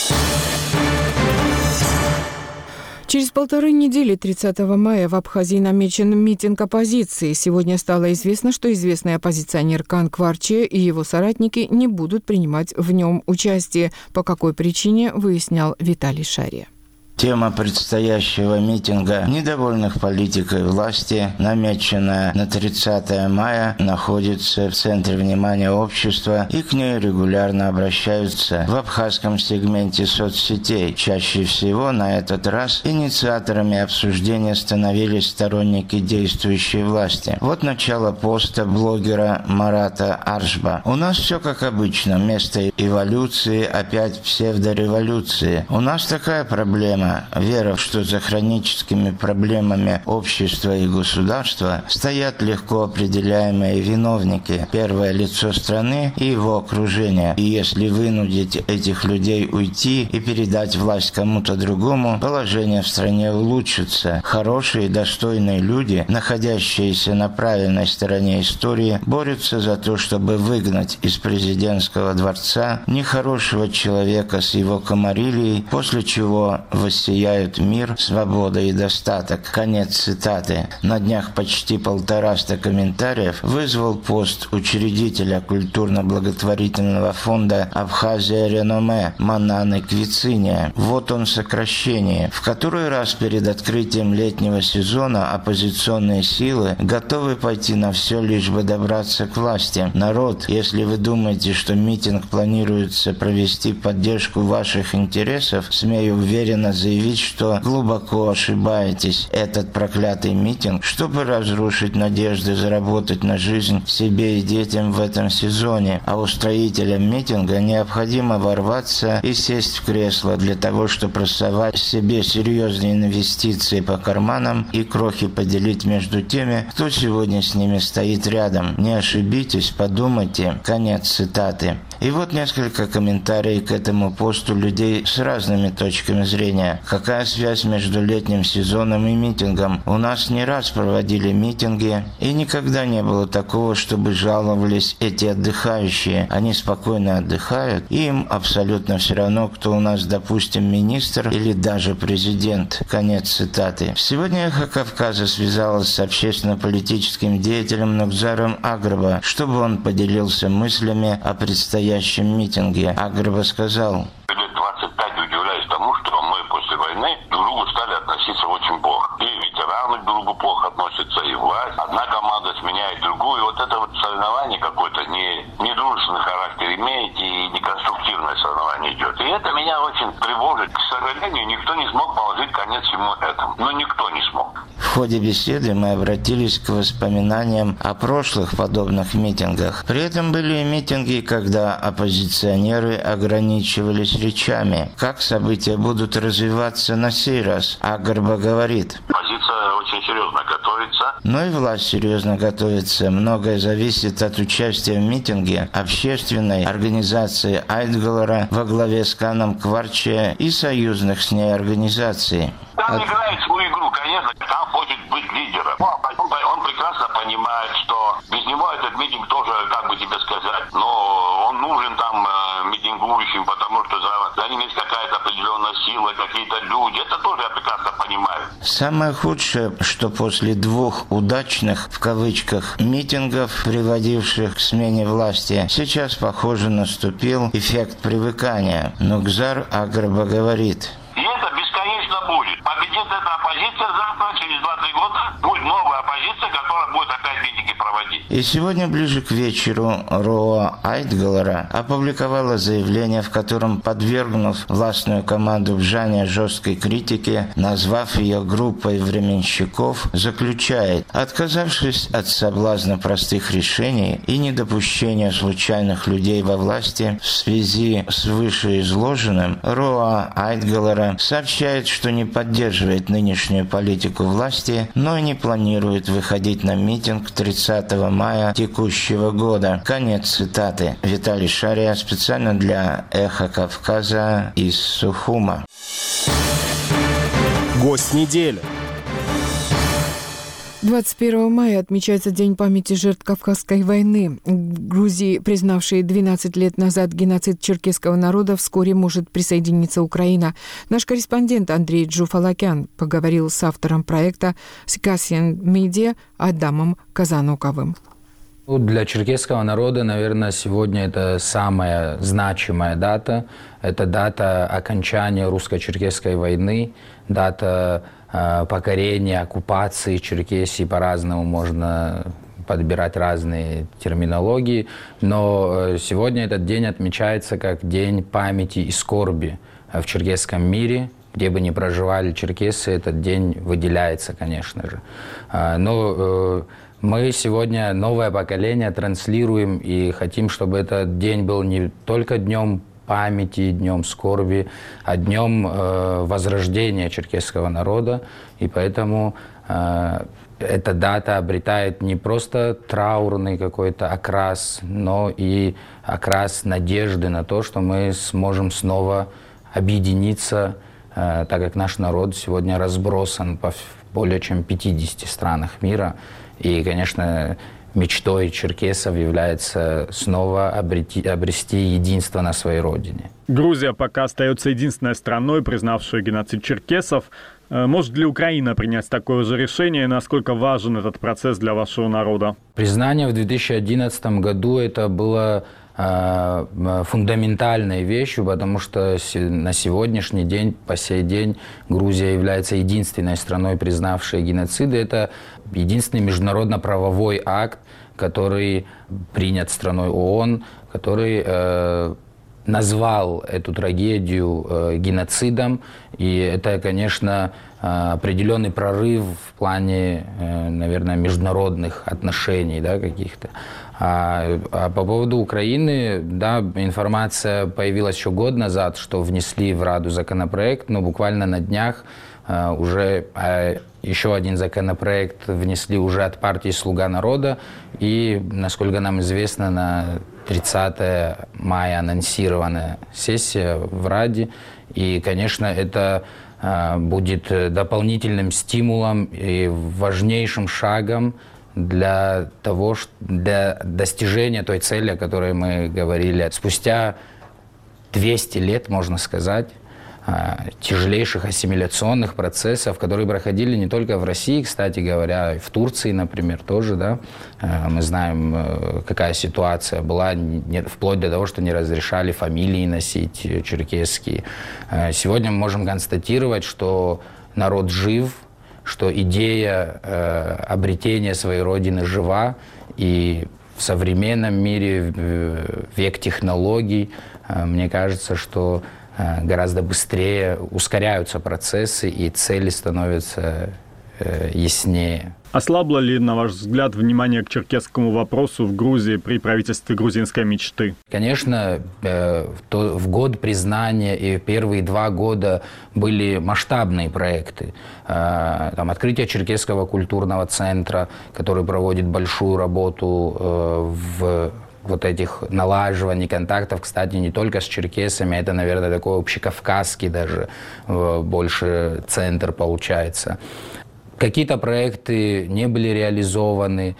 Через 1,5 недели, 30 мая, в Абхазии намечен митинг оппозиции. Сегодня стало известно, что известный оппозиционер Кан Кварче и его соратники не будут принимать в нем участие. По какой причине, выяснял Виталий Шария. Тема предстоящего митинга недовольных политикой власти, намеченная на 30 мая, находится в центре внимания общества, и к ней регулярно обращаются в абхазском сегменте соцсетей. Чаще всего на этот раз инициаторами обсуждения становились сторонники действующей власти. Вот начало поста блогера Марата Аршба. «У нас все как обычно. Вместо эволюции опять псевдореволюции. У нас такая проблема. Вера, что за хроническими проблемами общества и государства стоят легко определяемые виновники, первое лицо страны и его окружение. И если вынудить этих людей уйти и передать власть кому-то другому, положение в стране улучшится. Хорошие, достойные люди, находящиеся на правильной стороне истории, борются за то, чтобы выгнать из президентского дворца нехорошего человека с его комарилией, после чего воссияют мир, свобода и достаток». Конец цитаты. На днях почти 150 комментариев вызвал пост учредителя культурно-благотворительного фонда «Абхазия Реноме» Мананы Квициния. Вот он сокращение. В который раз перед открытием летнего сезона оппозиционные силы готовы пойти на все, лишь бы добраться к власти. Народ, если вы думаете, что митинг планируется провести в поддержку ваших интересов, смею уверенно заявить, что глубоко ошибаетесь. Этот проклятый митинг, чтобы разрушить надежды заработать на жизнь себе и детям в этом сезоне. А устроителям митинга необходимо ворваться и сесть в кресло для того, чтобы просовать себе серьезные инвестиции по карманам и крохи поделить между теми, кто сегодня с ними стоит рядом. Не ошибитесь, подумайте. Конец цитаты. И вот несколько комментариев к этому посту людей с разными точками зрения. Какая связь между летним сезоном и митингом? У нас не раз проводили митинги, и никогда не было такого, чтобы жаловались эти отдыхающие. Они спокойно отдыхают, и им абсолютно все равно, кто у нас, допустим, министр или даже президент. Конец цитаты. Сегодня «Эхо Кавказа» связалась с общественно-политическим деятелем Нукзаром Аграба, чтобы он поделился мыслями о предстоящем митинге. Аграба сказал: «Лет 25 удивляюсь тому, что мы после войны друг к другу стали относиться очень плохо. И ветераны друг к другу плохо относятся, и власть. Одна команда сменяет другую. И вот это вот соревнование какое-то не дружественный характер имеет, и неконструктивное соревнование идет. И это меня очень тревожит. К сожалению, никто не смог положить конец всему этому. Ну, никто не смог». В ходе беседы мы обратились к воспоминаниям о прошлых подобных митингах. При этом были и митинги, когда оппозиционеры ограничивались речами. Как события будут развиваться на сей раз? Аграба говорит: позиция приходится очень серьезно готовиться. Но и власть серьезно готовится. Многое зависит от участия в митинге общественной организации Айтгалара во главе с Каном Кварче и союзных с ней организаций. Там играет свою игру, конечно, там хочет быть лидером. Он прекрасно понимает, что без него этот митинг тоже, как бы тебе сказать, но он нужен там митингующим, потому что за ним есть какая-то определенная сила, какие-то люди. Это тоже я прекрасно понимаю. Самое худшее, что после 2 удачных, в кавычках, митингов, приводивших к смене власти, сейчас, похоже, наступил эффект привыкания. Нугзар Аграба говорит: и это бесконечно будет. Победит эта оппозиция завтра, через 2-3 года будет новая оппозиция, которая будет опять митинги проводить. И сегодня ближе к вечеру РОА Айтгалара опубликовала заявление, в котором, подвергнув властную команду Бжаня жесткой критике, назвав ее группой временщиков, заключает: отказавшись от соблазна простых решений и недопущения случайных людей во власти в связи с вышеизложенным, РОА Айтгалара сообщает, что не поддерживает нынешнюю политику власти, но и не планирует выходить на митинг 30 мая текущего года. Конец цитаты. Виталий Шария специально для «Эхо Кавказа» из Сухума. Гость недели. 21 мая отмечается День памяти жертв Кавказской войны. Грузии, признавшей 12 лет назад геноцид черкесского народа, вскоре может присоединиться Украина. Наш корреспондент Андрей Джуфалакян поговорил с автором проекта Circassian Media Адамом Казануковым. Для черкесского народа, наверное, сегодня это самая значимая дата. Это дата окончания русско-черкесской войны, дата покорения, оккупации Черкесии. По-разному можно подбирать разные терминологии. Но сегодня этот день отмечается как День памяти и скорби в черкесском мире. Где бы ни проживали черкесы, этот день выделяется, конечно же. Но мы сегодня, новое поколение, транслируем и хотим, чтобы этот день был не только днем памяти, днем скорби, а днем возрождения черкесского народа. И поэтому эта дата обретает не просто траурный какой-то окрас, но и окрас надежды на то, что мы сможем снова объединиться, так как наш народ сегодня разбросан по более чем 50 странах мира. И, конечно, мечтой черкесов является снова обрести единство на своей родине. Грузия пока остается единственной страной, признавшей геноцид черкесов. Может ли Украина принять такое же решение? И насколько важен этот процесс для вашего народа? Признание в 2011 году это было фундаментальной вещью, потому что на сегодняшний день, по сей день, Грузия является единственной страной, признавшей геноциды. Это единственный международно-правовой акт, который принят страной ООН, который назвал эту трагедию геноцидом. И это, конечно, определенный прорыв в плане, наверное, международных отношений, да, каких-то. А по поводу Украины, да, информация появилась еще год назад, что внесли в Раду законопроект, но буквально на днях уже еще один законопроект внесли уже от партии «Слуга народа». И, насколько нам известно, на 30 мая анонсирована сессия в Раде. И, конечно, это будет дополнительным стимулом и важнейшим шагом для достижения той цели, о которой мы говорили. Спустя 200 лет, можно сказать, тяжелейших ассимиляционных процессов, которые проходили не только в России, кстати говоря, и в Турции, например, тоже, да. Мы знаем, какая ситуация была, вплоть до того, что не разрешали фамилии носить черкесские. Сегодня мы можем констатировать, что народ жив, что идея обретения своей родины жива, и в современном мире, в век технологий, мне кажется, что гораздо быстрее ускоряются процессы, и цели становятся яснее. Ослабло ли, на ваш взгляд, внимание к черкесскому вопросу в Грузии при правительстве грузинской мечты? Конечно, в год признания и первые 2 года были масштабные проекты. Там открытие Черкесского культурного центра, который проводит большую работу в вот этих налаживаний контактов, кстати, не только с черкесами, это, наверное, такой общекавказский даже больше центр получается. Какие-то проекты не были реализованы.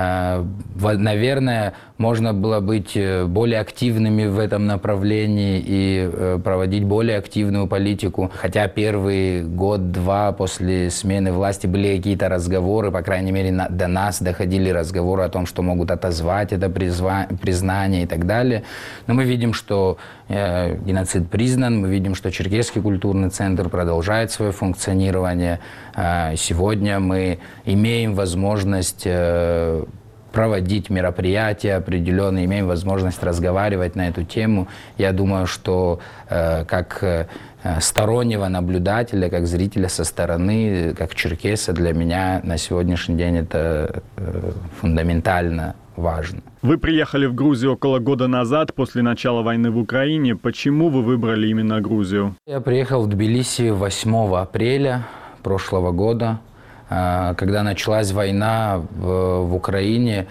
Наверное, можно было быть более активными в этом направлении и проводить более активную политику. Хотя первый год-два после смены власти были какие-то разговоры, по крайней мере, до нас доходили разговоры о том, что могут отозвать это признание и так далее. Но мы видим, что геноцид признан, мы видим, что Черкесский культурный центр продолжает свое функционирование. Сегодня мы имеем возможность проводить мероприятия определенные, имеем возможность разговаривать на эту тему. Я думаю, что как стороннего наблюдателя, как зрителя со стороны, как черкеса, для меня на сегодняшний день это фундаментально важно. Вы приехали в Грузию около года назад, после начала войны в Украине. Почему вы выбрали именно Грузию? Я приехал в Тбилиси 8 апреля прошлого года. Когда началась война в Украине,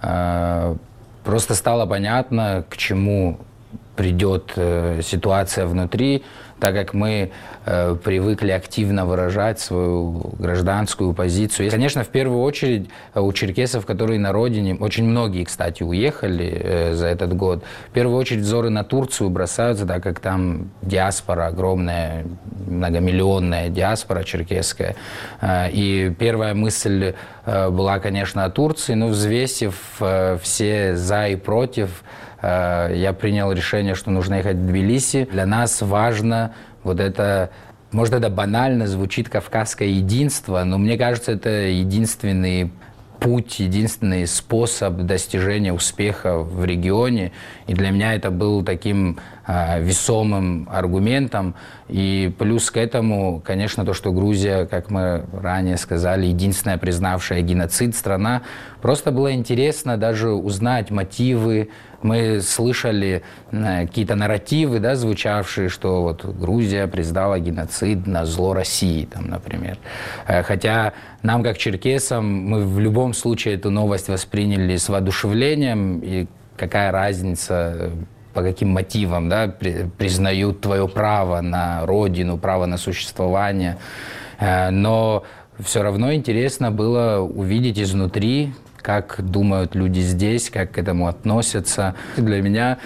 просто стало понятно, к чему придет ситуация внутри, так как мы привыкли активно выражать свою гражданскую позицию. И, конечно, в первую очередь у черкесов, которые на родине, очень многие, кстати, уехали за этот год, в первую очередь взоры на Турцию бросаются, так как там диаспора огромная, многомиллионная диаспора черкесская. И первая мысль была, конечно, о Турции, но взвесив все за и против, я принял решение, что нужно ехать в Тбилиси. Для нас важно вот это, может, это банально звучит, кавказское единство, но мне кажется, это единственный путь, единственный способ достижения успеха в регионе. И для меня это был таким весомым аргументом. И плюс к этому, конечно, то, что Грузия, как мы ранее сказали, единственная признавшая геноцид страна, просто было интересно даже узнать мотивы. Мы слышали какие-то нарративы, да, звучавшие, что вот Грузия признала геноцид на зло России, там, например. Хотя нам, как черкесам, мы в любом случае эту новость восприняли с воодушевлением. И какая разница, по каким мотивам, да, признают твое право на родину, право на существование. Но все равно интересно было увидеть изнутри, как думают люди здесь, как к этому относятся. Для меня,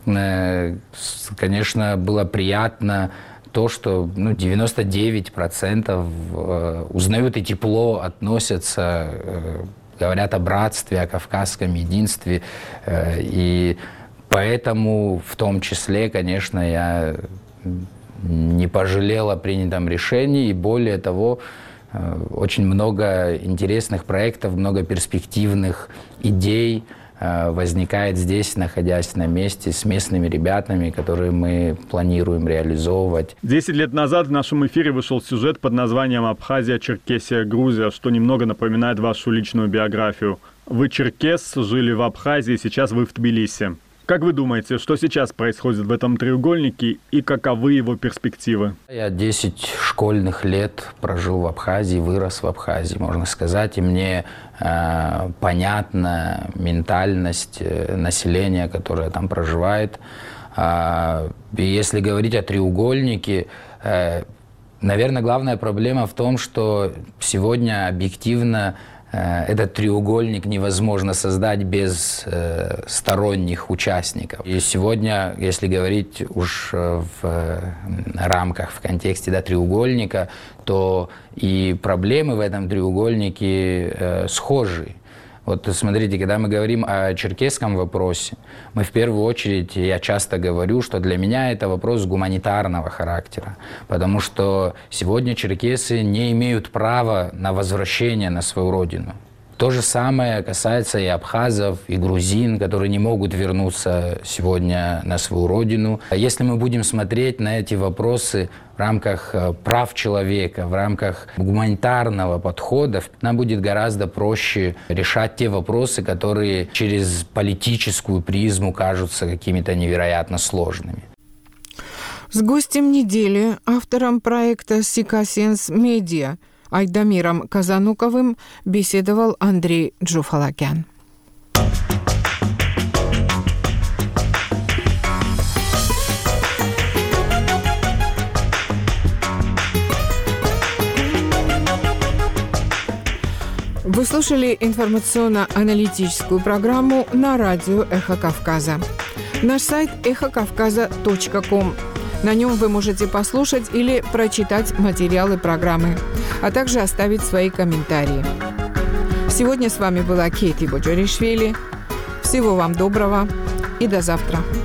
конечно, было приятно то, что 99% узнают и тепло относятся, говорят о братстве, о кавказском единстве. И поэтому, в том числе, конечно, я не пожалел о принятом решении. И более того, очень много интересных проектов, много перспективных идей возникает здесь, находясь на месте, с местными ребятами, которые мы планируем реализовывать. 10 лет назад в нашем эфире вышел сюжет под названием «Абхазия, Черкесия, Грузия», что немного напоминает вашу личную биографию. Вы черкес, жили в Абхазии, сейчас вы в Тбилиси. Как вы думаете, что сейчас происходит в этом треугольнике и каковы его перспективы? Я 10 школьных лет прожил в Абхазии, вырос в Абхазии, можно сказать, и мне понятна ментальность населения, которое там проживает. И если говорить о треугольнике, наверное, главная проблема в том, что сегодня объективно этот треугольник невозможно создать без сторонних участников. И сегодня, если говорить уж в рамках, в контексте, да, треугольника, то и проблемы в этом треугольнике схожи. Вот смотрите, когда мы говорим о черкесском вопросе, мы в первую очередь, я часто говорю, что для меня это вопрос гуманитарного характера, потому что сегодня черкесы не имеют права на возвращение на свою родину. То же самое касается и абхазов, и грузин, которые не могут вернуться сегодня на свою родину. Если мы будем смотреть на эти вопросы в рамках прав человека, в рамках гуманитарного подхода, нам будет гораздо проще решать те вопросы, которые через политическую призму кажутся какими-то невероятно сложными. С гостем недели, автором проекта «Сикасенс Медиа» Айдамиром Казануковым беседовал Андрей Джуфалакян. Вы слушали информационно-аналитическую программу на радио «Эхо Кавказа». Наш сайт эхокавказа.ком. На нем вы можете послушать или прочитать материалы программы, а также оставить свои комментарии. Сегодня с вами была Кейти Боджоришвили. Всего вам доброго и до завтра.